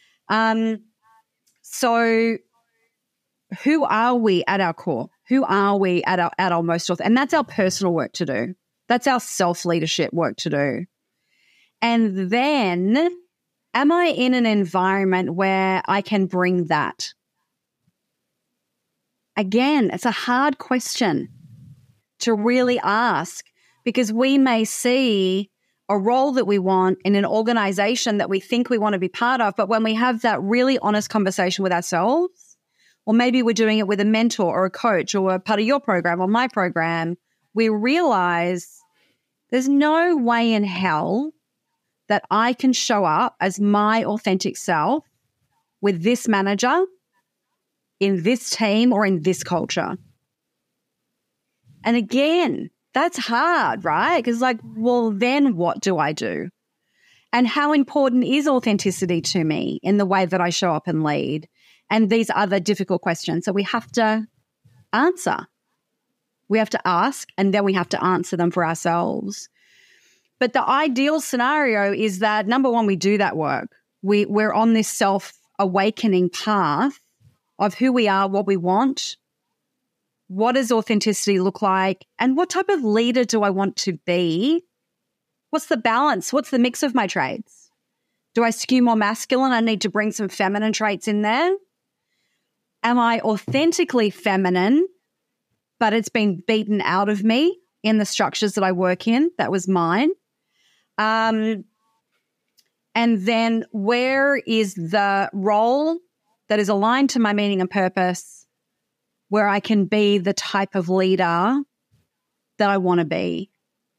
So who are we at our core? Who are we at our most authentic? And that's our personal work to do. That's our self-leadership work to do. And then, am I in an environment where I can bring that? Again, it's a hard question. to really ask, because we may see a role that we want in an organization that we think we want to be part of, but when we have that really honest conversation with ourselves, or maybe we're doing it with a mentor or a coach or a part of your program or my program, we realize there's no way in hell that I can show up as my authentic self with this manager, in this team, or in this culture. And again, that's hard, right? Because well, then what do I do? And how important is authenticity to me in the way that I show up and lead? And these other difficult questions that we have to answer. We have to ask, and then we have to answer them for ourselves. But the ideal scenario is that, number one, we do that work. We're on this self-awakening path of who we are, what we want, what does authenticity look like, and what type of leader do I want to be? What's the balance? What's the mix of my traits? Do I skew more masculine? I need to bring some feminine traits in there. Am I authentically feminine, but it's been beaten out of me in the structures that I work in? That was mine. And then where is the role that is aligned to my meaning and purpose, where I can be the type of leader that I want to be?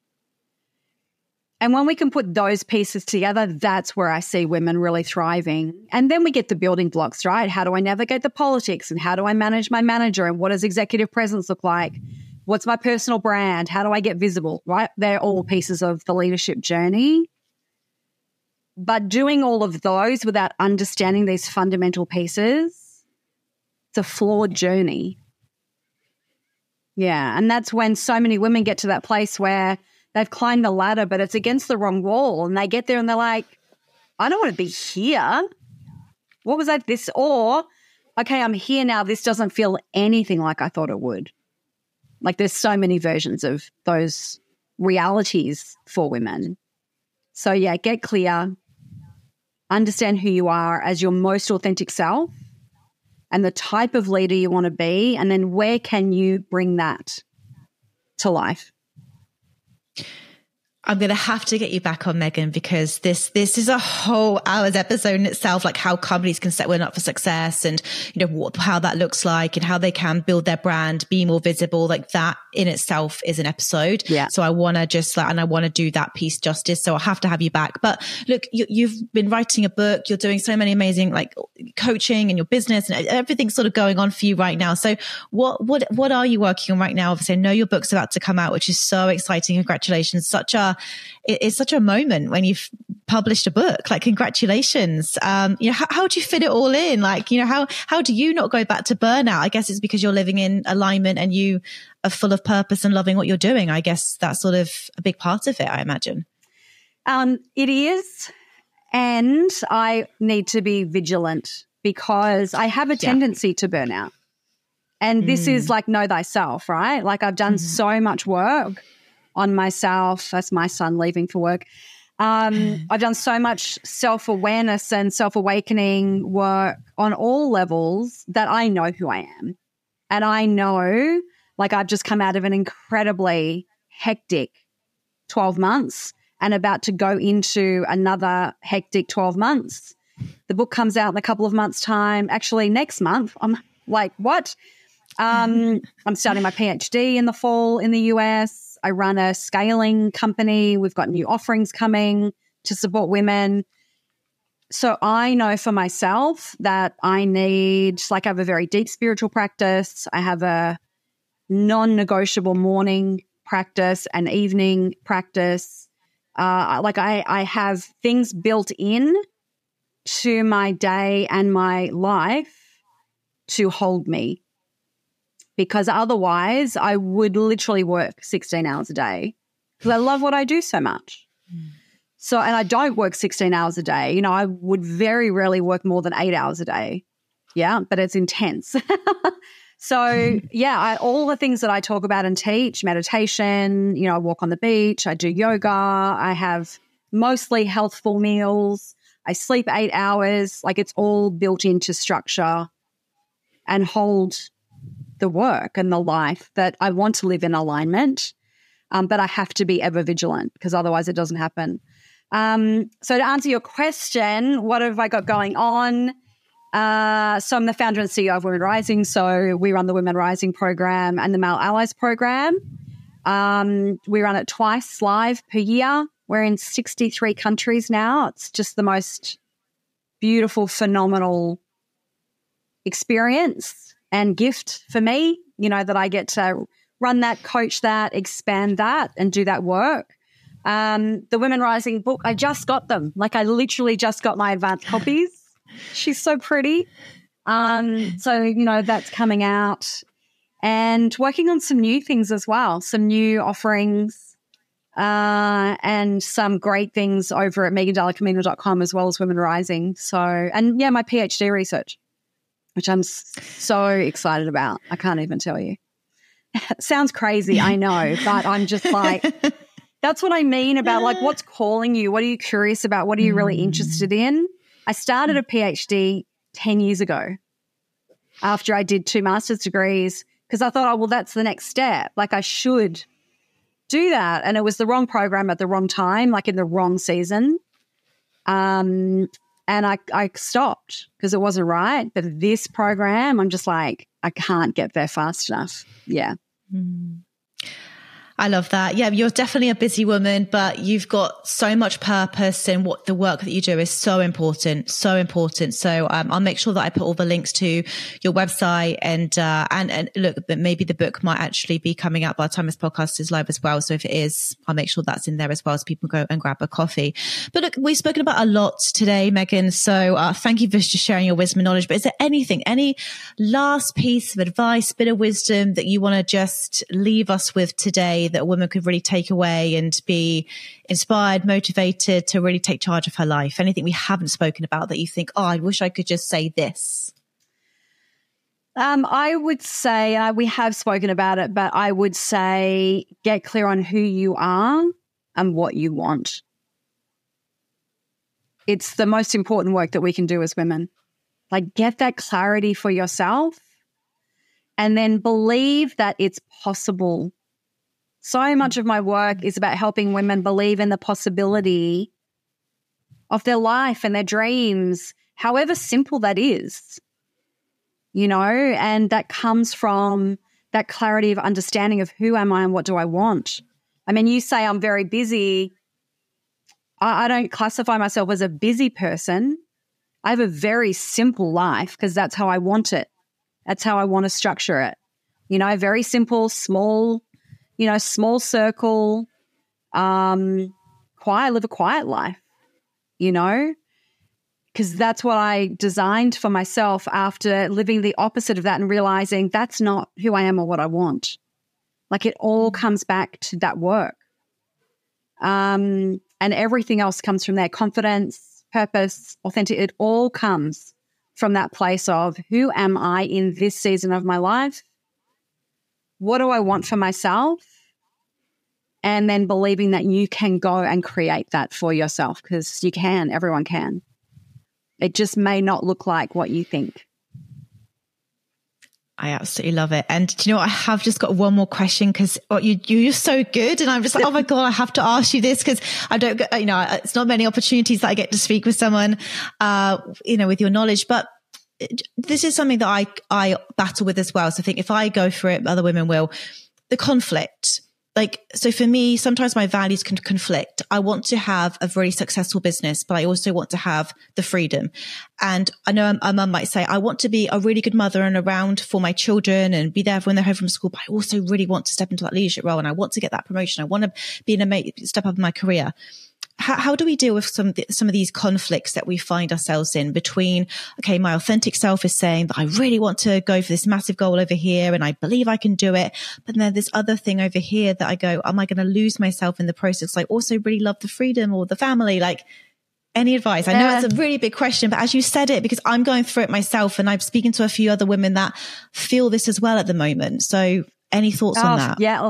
And when we can put those pieces together, that's where I see women really thriving. And then we get the building blocks, right? How do I navigate the politics, and how do I manage my manager, and what does executive presence look like? What's my personal brand? How do I get visible, right? They're all pieces of the leadership journey. But doing all of those without understanding these fundamental pieces, it's a flawed journey. Yeah, and that's when so many women get to that place where they've climbed the ladder, but it's against the wrong wall, and they get there and they're like, I don't want to be here. What was that? This, or, okay, I'm here now. This doesn't feel anything like I thought it would. Like, there's so many versions of those realities for women. So yeah, get clear, understand who you are as your most authentic self and the type of leader you want to be, and then where can you bring that to life? I'm going to have to get you back on, Megan, because this is a whole hour's episode in itself, like how companies can set women up for success, and, you know, how that looks like, and how they can build their brand, be more visible. Like, that in itself is an episode. Yeah. So I want to and I want to do that piece justice. So I'll have to have you back. But look, you've been writing a book. You're doing so many amazing, like, coaching and your business, and everything's sort of going on for you right now. So what are you working on right now? Obviously, I know your book's about to come out, which is so exciting. Congratulations. It's such a moment when you've published a book. Like, congratulations. You know, how do you fit it all in? Like, you know, how do you not go back to burnout? I guess it's because you're living in alignment and you are full of purpose and loving what you're doing. I guess that's sort of a big part of it, I imagine. It is. And I need to be vigilant because I have a tendency to burn out. And this is like, know thyself, right? Like, I've done so much work on myself. That's my son leaving for work. I've done so much self-awareness and self-awakening work on all levels that I know who I am. And I know, like, I've just come out of an incredibly hectic 12 months and about to go into another hectic 12 months. The book comes out in a couple of months' time. Actually, next month. I'm like, what? I'm starting my PhD in the fall in the US. I run a scaling company. We've got new offerings coming to support women. So I know for myself that I need, like, I have a very deep spiritual practice. I have a non-negotiable morning practice and evening practice. I have things built in to my day and my life to hold me. Because otherwise I would literally work 16 hours a day because I love what I do so much. So, and I don't work 16 hours a day. You know, I would very rarely work more than 8 hours a day. Yeah, but it's intense. So, yeah, all the things that I talk about and teach, meditation, you know, I walk on the beach, I do yoga, I have mostly healthful meals, I sleep 8 hours. Like, it's all built into structure and hold the work and the life that I want to live in alignment, but I have to be ever vigilant because otherwise it doesn't happen. So to answer your question, what have I got going on? So I'm the founder and CEO of Women Rising. So we run the Women Rising program and the Male Allies program. We run it twice live per year. We're in 63 countries now. It's just the most beautiful, phenomenal experience and gift for me, that I get to run that, coach that, expand that, and do that work. The Women Rising book, I just got them. I literally just got my advanced copies. She's so pretty. So, that's coming out. And working on some new things as well, some new offerings, and some great things over at megandallacamino.com as well as Women Rising. So, and my PhD research, which I'm so excited about. I can't even tell you. Sounds crazy, I know, but I'm just that's what I mean about what's calling you. What are you curious about? What are you really interested in? I started a PhD 10 years ago after I did 2 master's degrees because I thought, that's the next step. I should do that. And it was the wrong program at the wrong time, in the wrong season. And I stopped because it wasn't right. But this program, I'm just I can't get there fast enough. Yeah. I love that. Yeah, you're definitely a busy woman, but you've got so much purpose, and what the work that you do is so important, so important. So I'll make sure that I put all the links to your website and look, that maybe the book might actually be coming out by the time this podcast is live as well. So if it is, I'll make sure that's in there as well, so people go and grab a coffee. But look, we've spoken about a lot today, Megan. So thank you for just sharing your wisdom and knowledge. But is there any last piece of advice, bit of wisdom that you want to just leave us with today that a woman could really take away and be inspired, motivated to really take charge of her life? Anything we haven't spoken about that you think, I wish I could just say this? I would say, we have spoken about it, but I would say get clear on who you are and what you want. It's the most important work that we can do as women. Get that clarity for yourself and then believe that it's possible. So much of my work is about helping women believe in the possibility of their life and their dreams, however simple that is, and that comes from that clarity of understanding of who am I and what do I want. I mean, you say I'm very busy. I don't classify myself as a busy person. I have a very simple life because that's how I want it. That's how I want to structure it. Very simple, small circle, live a quiet life, because that's what I designed for myself after living the opposite of that and realizing that's not who I am or what I want. It all comes back to that work. And everything else comes from there. Confidence, purpose, authentic, it all comes from that place of who am I in this season of my life? What do I want for myself? And then believing that you can go and create that for yourself, because you can, everyone can. It just may not look like what you think. I absolutely love it. And do you know what? I have just got one more question because you're so good. And I'm just oh my God, I have to ask you this because I don't get, it's not many opportunities that I get to speak with someone, with your knowledge, but this is something that I battle with as well. So I think if I go through it, other women will. The conflict. So for me, sometimes my values can conflict. I want to have a very successful business, but I also want to have the freedom. And I know a mum might say, I want to be a really good mother and around for my children and be there when they're home from school, but I also really want to step into that leadership role and I want to get that promotion. I want to be step up in my career. How do we deal with some of these conflicts that we find ourselves in between, okay, my authentic self is saying that I really want to go for this massive goal over here and I believe I can do it. But then this other thing over here that I go, am I going to lose myself in the process? I also really love the freedom or the family. Any advice? I know it's a really big question, but as you said it, because I'm going through it myself and I'm speaking to a few other women that feel this as well at the moment. So any thoughts on that? Yeah.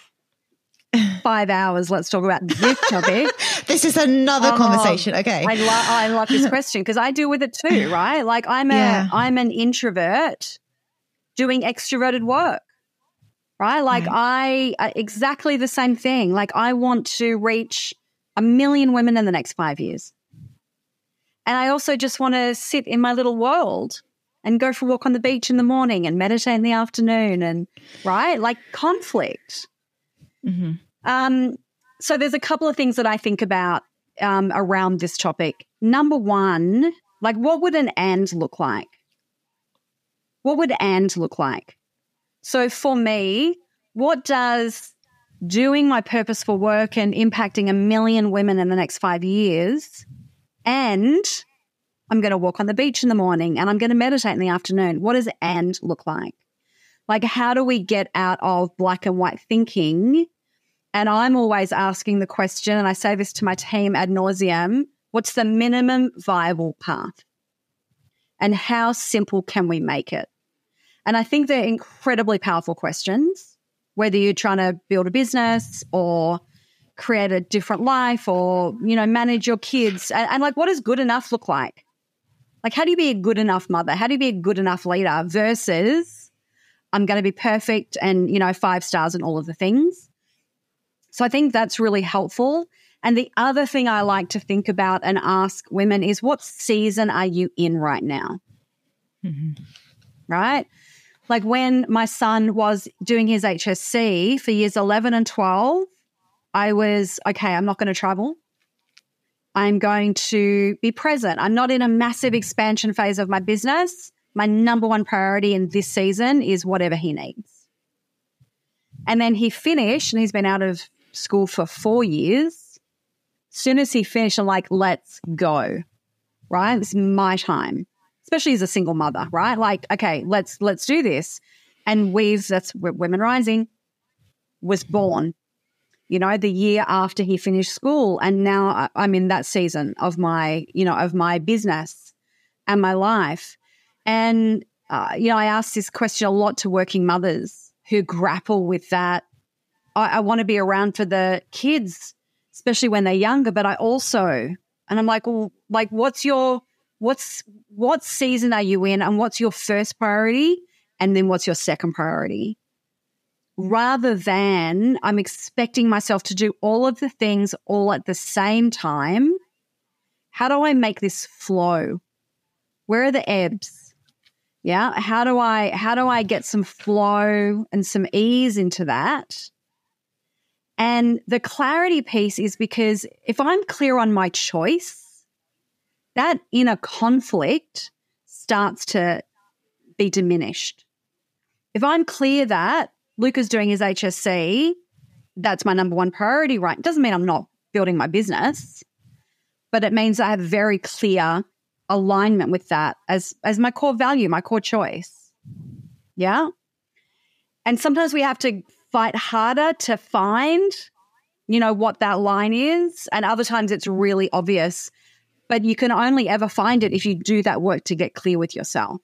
5 hours. Let's talk about this topic. This is another conversation. Okay. I love this question because I deal with it too, right? I'm an introvert doing extroverted work, right? Like exactly the same thing. Like I want to reach 1 million women in the next 5 years. And I also just want to sit in my little world and go for a walk on the beach in the morning and meditate in the afternoon and, right? Like conflict. Mm-hmm. So there's a couple of things that I think about around this topic. Number one, like what would an and look like? What would and look like? So for me, what does doing my purposeful work and impacting 1 million women in the next 5 years, and I'm going to walk on the beach in the morning and I'm going to meditate in the afternoon. What does and look like? Like how do we get out of black and white thinking? And I'm always asking the question, and I say this to my team ad nauseum, what's the minimum viable path? And how simple can we make it? And I think they're incredibly powerful questions, whether you're trying to build a business or create a different life or, you know, manage your kids. And like, what does good enough look like? Like, how do you be a good enough mother? How do you be a good enough leader versus I'm going to be perfect and, you know, 5 stars and all of the things. So I think that's really helpful. And the other thing I like to think about and ask women is what season are you in right now? Mm-hmm. Right? Like when my son was doing his HSC for years 11 and 12, I was, okay, I'm not going to travel. I'm going to be present. I'm not in a massive expansion phase of my business. My number one priority in this season is whatever he needs. And then he finished, and he's been out of school for 4 years. As soon as he finished, I'm like, let's go, right? This is my time, especially as a single mother, right? Like, okay, let's do this. And that's Women Rising was born, you know, the year after he finished school. And now I'm in that season of my, you know, of my business and my life. And, you know, I ask this question a lot to working mothers who grapple with that. I want to be around for the kids, especially when they're younger, but I also, and I'm like, well, like what season are you in and what's your first priority and then what's your second priority? Rather than I'm expecting myself to do all of the things all at the same time, how do I make this flow? Where are the ebbs? Yeah, how do I get some flow and some ease into that? And the clarity piece is because if I'm clear on my choice, that inner conflict starts to be diminished. If I'm clear that Luca's doing his HSC, that's my number one priority, right? It doesn't mean I'm not building my business, but it means I have very clear alignment with that as my core value, my core choice. Yeah. And sometimes we have to fight harder to find, you know, what that line is. And other times it's really obvious, but you can only ever find it if you do that work to get clear with yourself.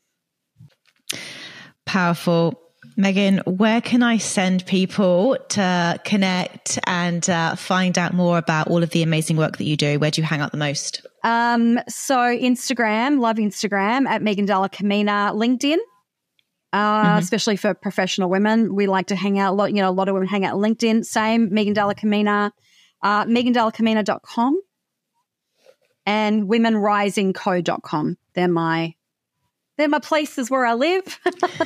Powerful. Megan, where can I send people to connect and find out more about all of the amazing work that you do? Where do you hang out the most? So Instagram, love Instagram at Megan Dalla Camina, LinkedIn, especially for professional women. We like to hang out a lot. You know, a lot of women hang out on LinkedIn. Same, Megan Dalla Camina, megandallacamina.com and womenrisingco.com. They're my places where I live.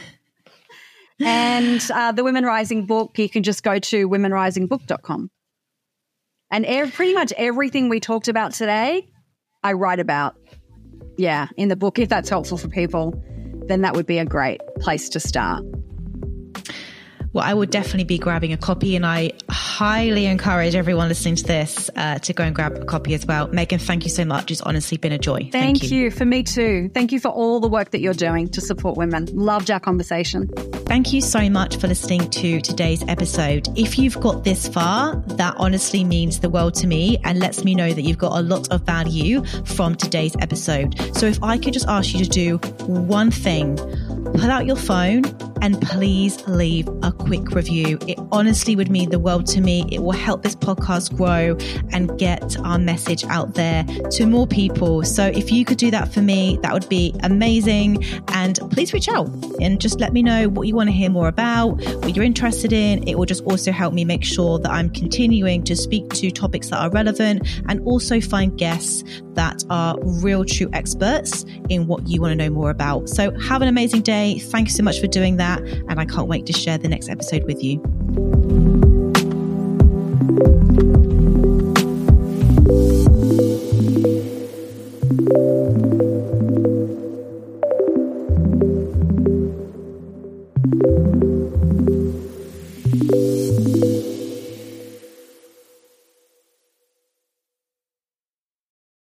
And the Women Rising book, you can just go to womenrisingbook.com. And pretty much everything we talked about today, I write about, in the book. If that's helpful for people, then that would be a great place to start. Well, I would definitely be grabbing a copy, and I highly encourage everyone listening to this to go and grab a copy as well. Megan, thank you so much. It's honestly been a joy. Thank you. For me too. Thank you for all the work that you're doing to support women. Loved our conversation. Thank you so much for listening to today's episode. If you've got this far, that honestly means the world to me and lets me know that you've got a lot of value from today's episode. So if I could just ask you to do one thing, pull out your phone And please leave a quick review. It honestly would mean the world to me. It will help this podcast grow and get our message out there to more people. So if you could do that for me, that would be amazing. And please reach out and just let me know what you want to hear more about, what you're interested in. It will just also help me make sure that I'm continuing to speak to topics that are relevant and also find guests that are real true experts in what you want to know more about. So have an amazing day. Thank you so much for doing that. And I can't wait to share the next episode with you.